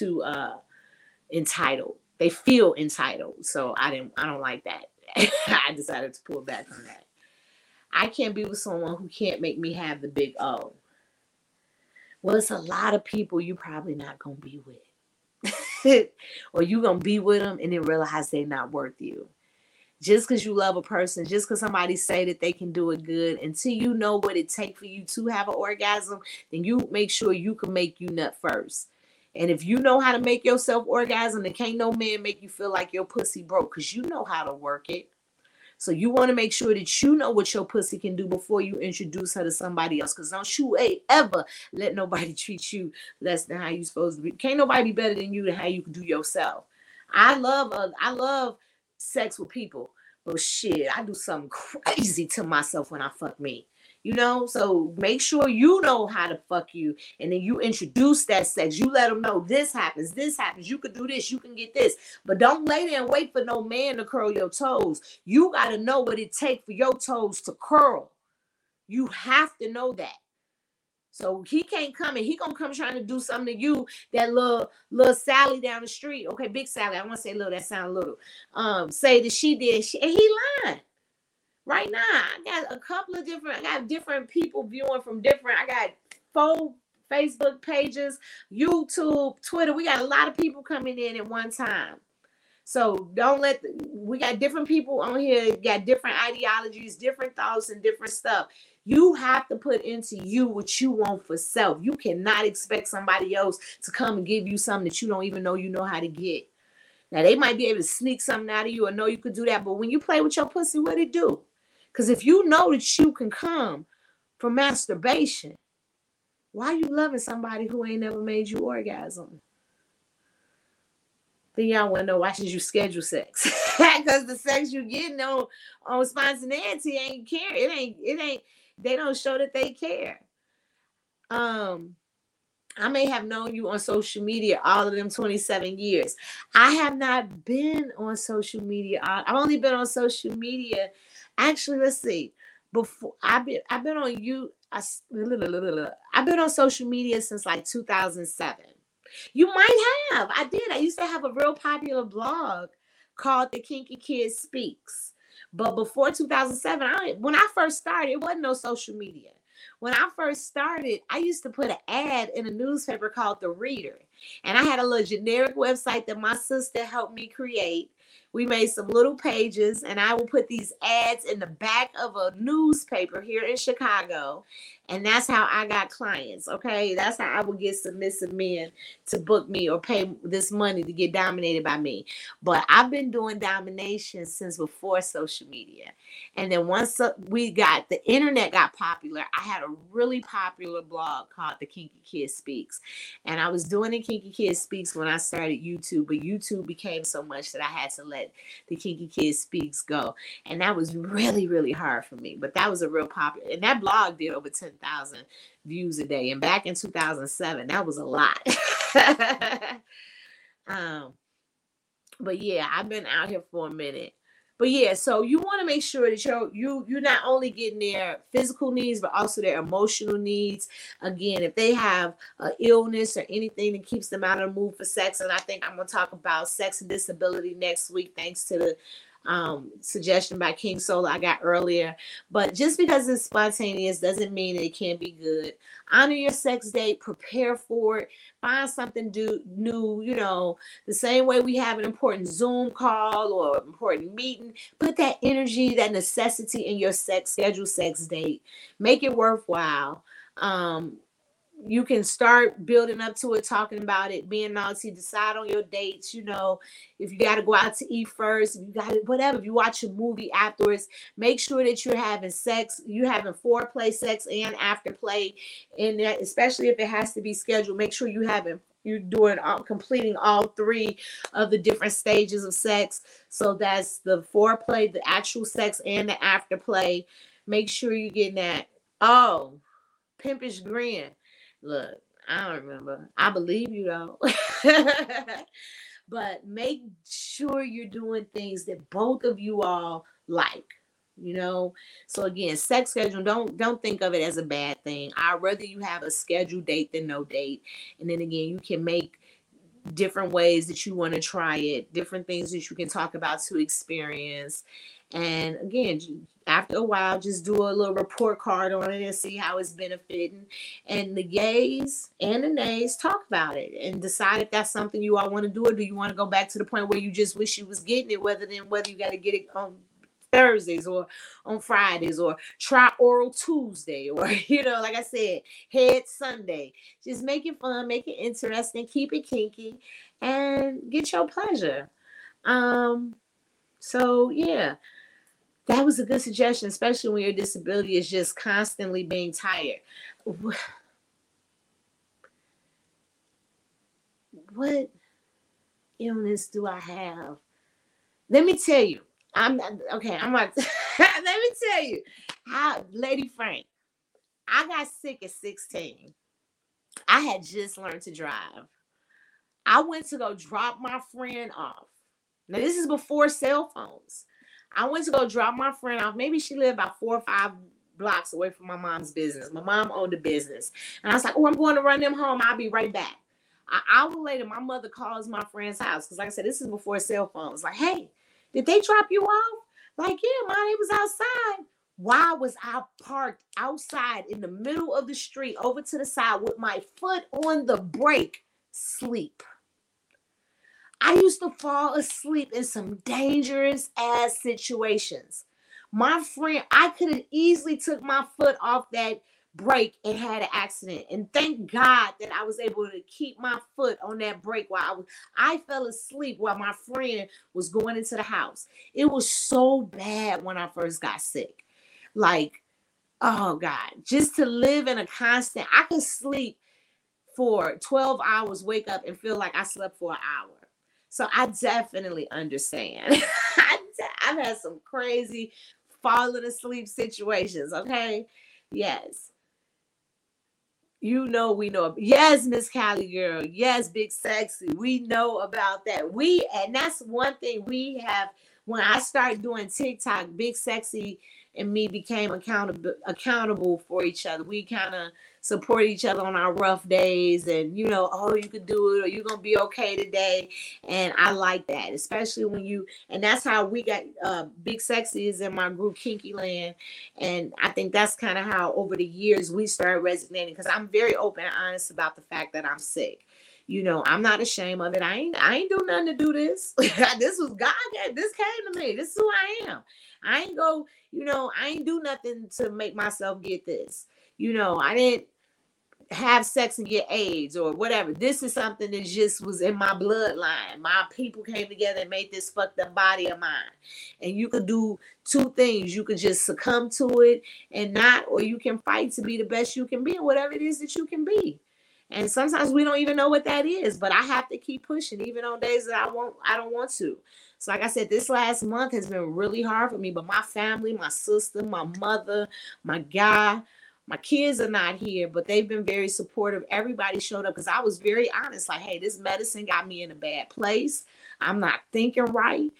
entitled. They feel entitled. So I don't like that. I decided to pull back on that. I can't be with someone who can't make me have the big O. Well, it's a lot of people you probably not going to be with. Or you going to be with them and then realize they're not worth you. Just because you love a person, just because somebody say that they can do it good, until you know what it takes for you to have an orgasm, then you make sure you can make you nut first. And if you know how to make yourself orgasm, then can't no man make you feel like your pussy broke because you know how to work it. So you want to make sure that you know what your pussy can do before you introduce her to somebody else. Because don't you ever let nobody treat you less than how you supposed to be. Can't nobody be better than you than how you can do yourself. I love sex with people. But shit, I do something crazy to myself when I fuck me. So make sure you know how to fuck you. And then you introduce that sex. You let them know this happens. You can do this. You can get this. But don't lay there and wait for no man to curl your toes. You got to know what it takes for your toes to curl. You have to know that. So he can't come and he going to come trying to do something to you, that little Sally down the street. Okay, big Sally. I want to say little. That sounds little. Say that she did. And he lying. Right now, I got different people viewing from different, I got 4 Facebook pages, YouTube, Twitter. We got a lot of people coming in at one time. So we got different people on here, got different ideologies, different thoughts, and different stuff. You have to put into you what you want for self. You cannot expect somebody else to come and give you something that you don't even know you know how to get. Now, they might be able to sneak something out of you or know you could do that, but when you play with your pussy, what it do? Because if you know that you can come from masturbation, why you loving somebody who ain't never made you orgasm? Then y'all want to know, why should you schedule sex? Because the sex you getting on spontaneity ain't care. It ain't. They don't show that they care. I may have known you on social media all of them 27 years. I have not been on social media. I've only been on social media. Actually, let's see. Before I've been on you. I've been on social media since like 2007. You might have. I did. I used to have a real popular blog called The Kinky Kid Speaks. But before 2007, when I first started, it wasn't no social media. When I first started, I used to put an ad in a newspaper called The Reader. And I had a little generic website that my sister helped me create. We made some little pages, and I would put these ads in the back of a newspaper here in Chicago. And that's how I got clients, okay? That's how I would get submissive men to book me or pay this money to get dominated by me. But I've been doing domination since before social media. And then once the internet got popular, I had a really popular blog called The Kinky Kid Speaks. And I was doing The Kinky Kid Speaks when I started YouTube, but YouTube became so much that I had to let The Kinky Kid Speaks go. And that was really, really hard for me. But that was a real popular, and that blog did over 10,000 views a day. And back in 2007, that was a lot. But yeah, I've been out here for a minute. But yeah, so you want to make sure that you're not only getting their physical needs, but also their emotional needs. Again, if they have an illness or anything that keeps them out of the mood for sex, and I think I'm going to talk about sex and disability next week, thanks to the suggestion by King Solar I got earlier. But just because it's spontaneous doesn't mean that it can't be good. Honor your sex date, prepare for it, find something new, the same way we have an important Zoom call or important meeting. Put that energy, that necessity in your schedule sex date. Make it worthwhile. You can start building up to it, talking about it, being naughty, decide on your dates, if you got to go out to eat first, if you got to, whatever, if you watch a movie afterwards, make sure that you're having sex, you're having foreplay, sex, and afterplay, and that, especially if it has to be scheduled, make sure you're completing all three of the different stages of sex. So that's the foreplay, the actual sex, and the afterplay. Make sure you're getting that. Oh, pimpish grin. Look, I don't remember. I believe you though. But make sure you're doing things that both of you all like. So again, sex schedule, don't think of it as a bad thing. I'd rather you have a scheduled date than no date. And then again, you can make different ways that you want to try it, different things that you can talk about to experience. And again, after a while, just do a little report card on it and see how it's benefiting. And the yays and the nays, talk about it and decide if that's something you all want to do, or do you want to go back to the point where you just wish you was getting it, whether you got to get it on Thursdays or on Fridays, or try oral Tuesday, or like I said, head Sunday. Just make it fun, make it interesting, keep it kinky, and get your pleasure. So yeah, that was a good suggestion, especially when your disability is just constantly being tired. What illness do I have? Let me tell you. I'm like, let me tell you how, Lady Frank, I got sick at 16. I had just learned to drive. I went to go drop my friend off. Now, this is before cell phones. I went to go drop my friend off. Maybe she lived about 4 or 5 blocks away from my mom's business. My mom owned a business. And I was like, I'm going to run them home. I'll be right back. An hour later, my mother calls my friend's house. Because like I said, this is before cell phones. Like, hey, did they drop you off? Like, yeah, Mom, it was outside. Why was I parked outside in the middle of the street over to the side with my foot on the brake, sleep? I used to fall asleep in some dangerous ass situations. My friend, I could have easily took my foot off that brake and had an accident. And thank God that I was able to keep my foot on that brake while I fell asleep while my friend was going into the house. It was so bad when I first got sick. Like, oh God, just to live in a constant, I could sleep for 12 hours, wake up and feel like I slept for an hour. So I definitely understand. I've had some crazy falling asleep situations. Okay. Yes. You know, we know. Yes, Miss Cali girl. Yes, Big Sexy. We know about that. And that's one thing we have. When I started doing TikTok, Big Sexy and me became accountable for each other. We kind of support each other on our rough days, and oh, you could do it, or you're gonna be okay today. And I like that, especially when and that's how we got Big Sexy is in my group Kinky Land. And I think that's kind of how over the years we started resonating, because I'm very open and honest about the fact that I'm sick. I'm not ashamed of it. I ain't do nothing to do this. This was God. This came to me. This is who I am. I ain't go, I ain't do nothing to make myself get this. I didn't have sex and get AIDS or whatever. This is something that just was in my bloodline. My people came together and made this fucked up body of mine. And you could do two things. You could just succumb to it and not, or you can fight to be the best you can be, or whatever it is that you can be. And sometimes we don't even know what that is, but I have to keep pushing, even on days that I don't want to. So like I said, this last month has been really hard for me, but my family, my sister, my mother, my guy, my kids are not here, but they've been very supportive. Everybody showed up because I was very honest. Like, hey, this medicine got me in a bad place. I'm not thinking right.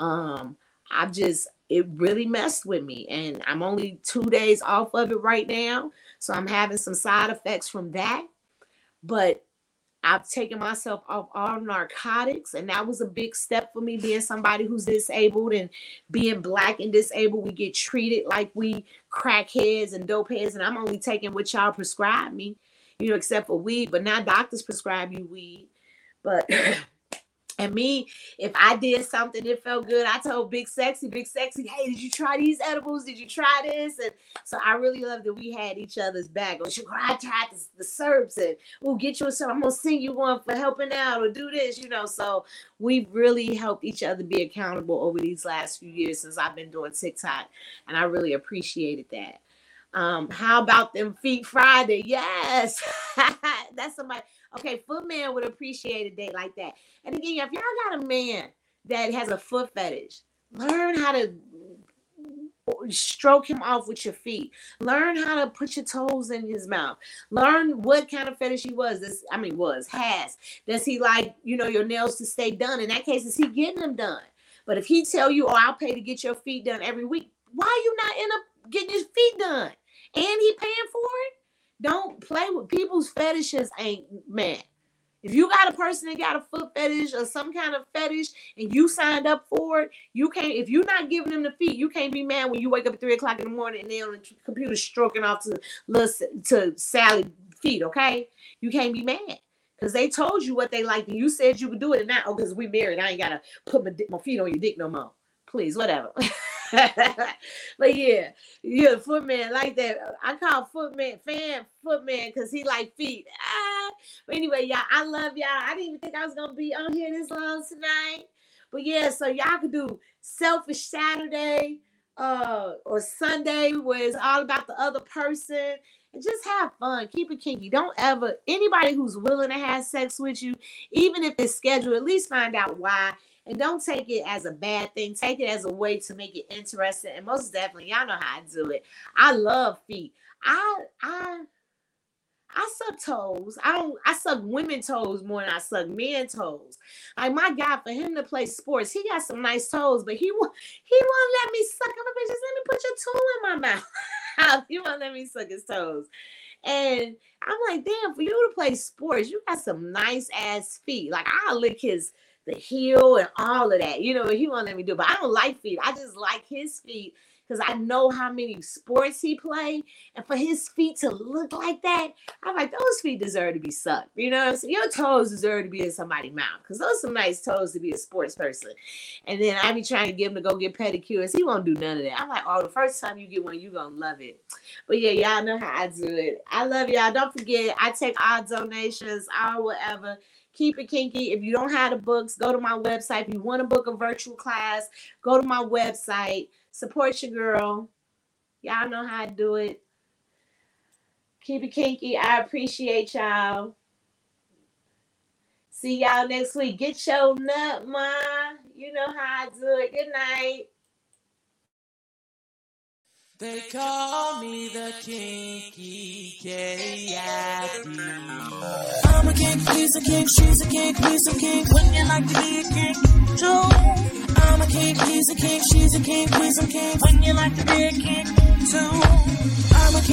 It really messed with me. And I'm only 2 days off of it right now. So I'm having some side effects from that. But I've taken myself off all narcotics, and that was a big step for me, being somebody who's disabled and being Black and disabled. We get treated like we crackheads and dope heads, and I'm only taking what y'all prescribe me, except for weed. But now doctors prescribe you weed. But and me, if I did something that felt good, I told Big Sexy, hey, did you try these edibles? Did you try this? And so I really love that we had each other's back. Or I tried the syrups, and get you a syrup. I'm going to sing you one for helping out, or do this, So we've really helped each other be accountable over these last few years since I've been doing TikTok. And I really appreciated that. How about them Feet Friday? Yes. That's somebody. Okay, Footman would appreciate a day like that. And again, if y'all got a man that has a foot fetish, learn how to stroke him off with your feet. Learn how to put your toes in his mouth. Learn what kind of fetish he has. Does he like, your nails to stay done? In that case, is he getting them done? But if he tell you, I'll pay to get your feet done every week, why are you not end up getting his feet done? And he paying for it? Don't play with people's fetishes. Man. If you got a person that got a foot fetish or some kind of fetish and you signed up for it, you can't, if you're not giving them the feet, you can't be mad when you wake up at 3:00 in the morning and they're on the computer stroking off to Sally feet, okay? You can't be mad because they told you what they liked and you said you could do it, and now, because we married, I ain't got to put my feet on your dick no more. Please, whatever. But yeah, Footman like that. I call Footman because he like feet. But anyway, y'all, I love y'all. I didn't even think I was gonna be on here this long tonight. But yeah, so y'all could do Selfish Saturday or Sunday, where it's all about the other person, and just have fun. Keep it kinky. Don't ever, anybody who's willing to have sex with you, even if it's scheduled, at least find out why. And don't take it as a bad thing. Take it as a way to make it interesting. And most definitely, y'all know how I do it. I love feet. I suck toes. I suck women toes more than I suck men toes. Like my guy, for him to play sports, he got some nice toes, but he won't let me suck him. Just let me put your toe in my mouth. He won't let me suck his toes. And I'm like, damn, for you to play sports, you got some nice ass feet. Like I'll lick the heel and all of that, but he won't let me do it. But I don't like feet. I just like his feet because I know how many sports he played. And for his feet to look like that, I'm like, those feet deserve to be sucked. You know what I'm saying? Your toes deserve to be in somebody's mouth, because those are some nice toes to be a sports person. And then I be trying to get him to go get pedicures. He won't do none of that. I'm like, oh, the first time you get one, you're going to love it. But yeah, y'all know how I do it. I love y'all. Don't forget, I take all donations, all whatever. Keep it kinky. If you don't have the books, go to my website. If you want to book a virtual class, go to my website. Support your girl. Y'all know how to do it. Keep it kinky. I appreciate y'all. See y'all next week. Get your nut, ma. You know how I do it. Good night. They call me the kinky K.I.D. I'm a kink, he's a kink, she's a kink, he's a kink. When you like to be a kink, too. I'm a kink, he's a kink, she's a kink, he's a kink. When you like to be a kink, too. I'm a kink.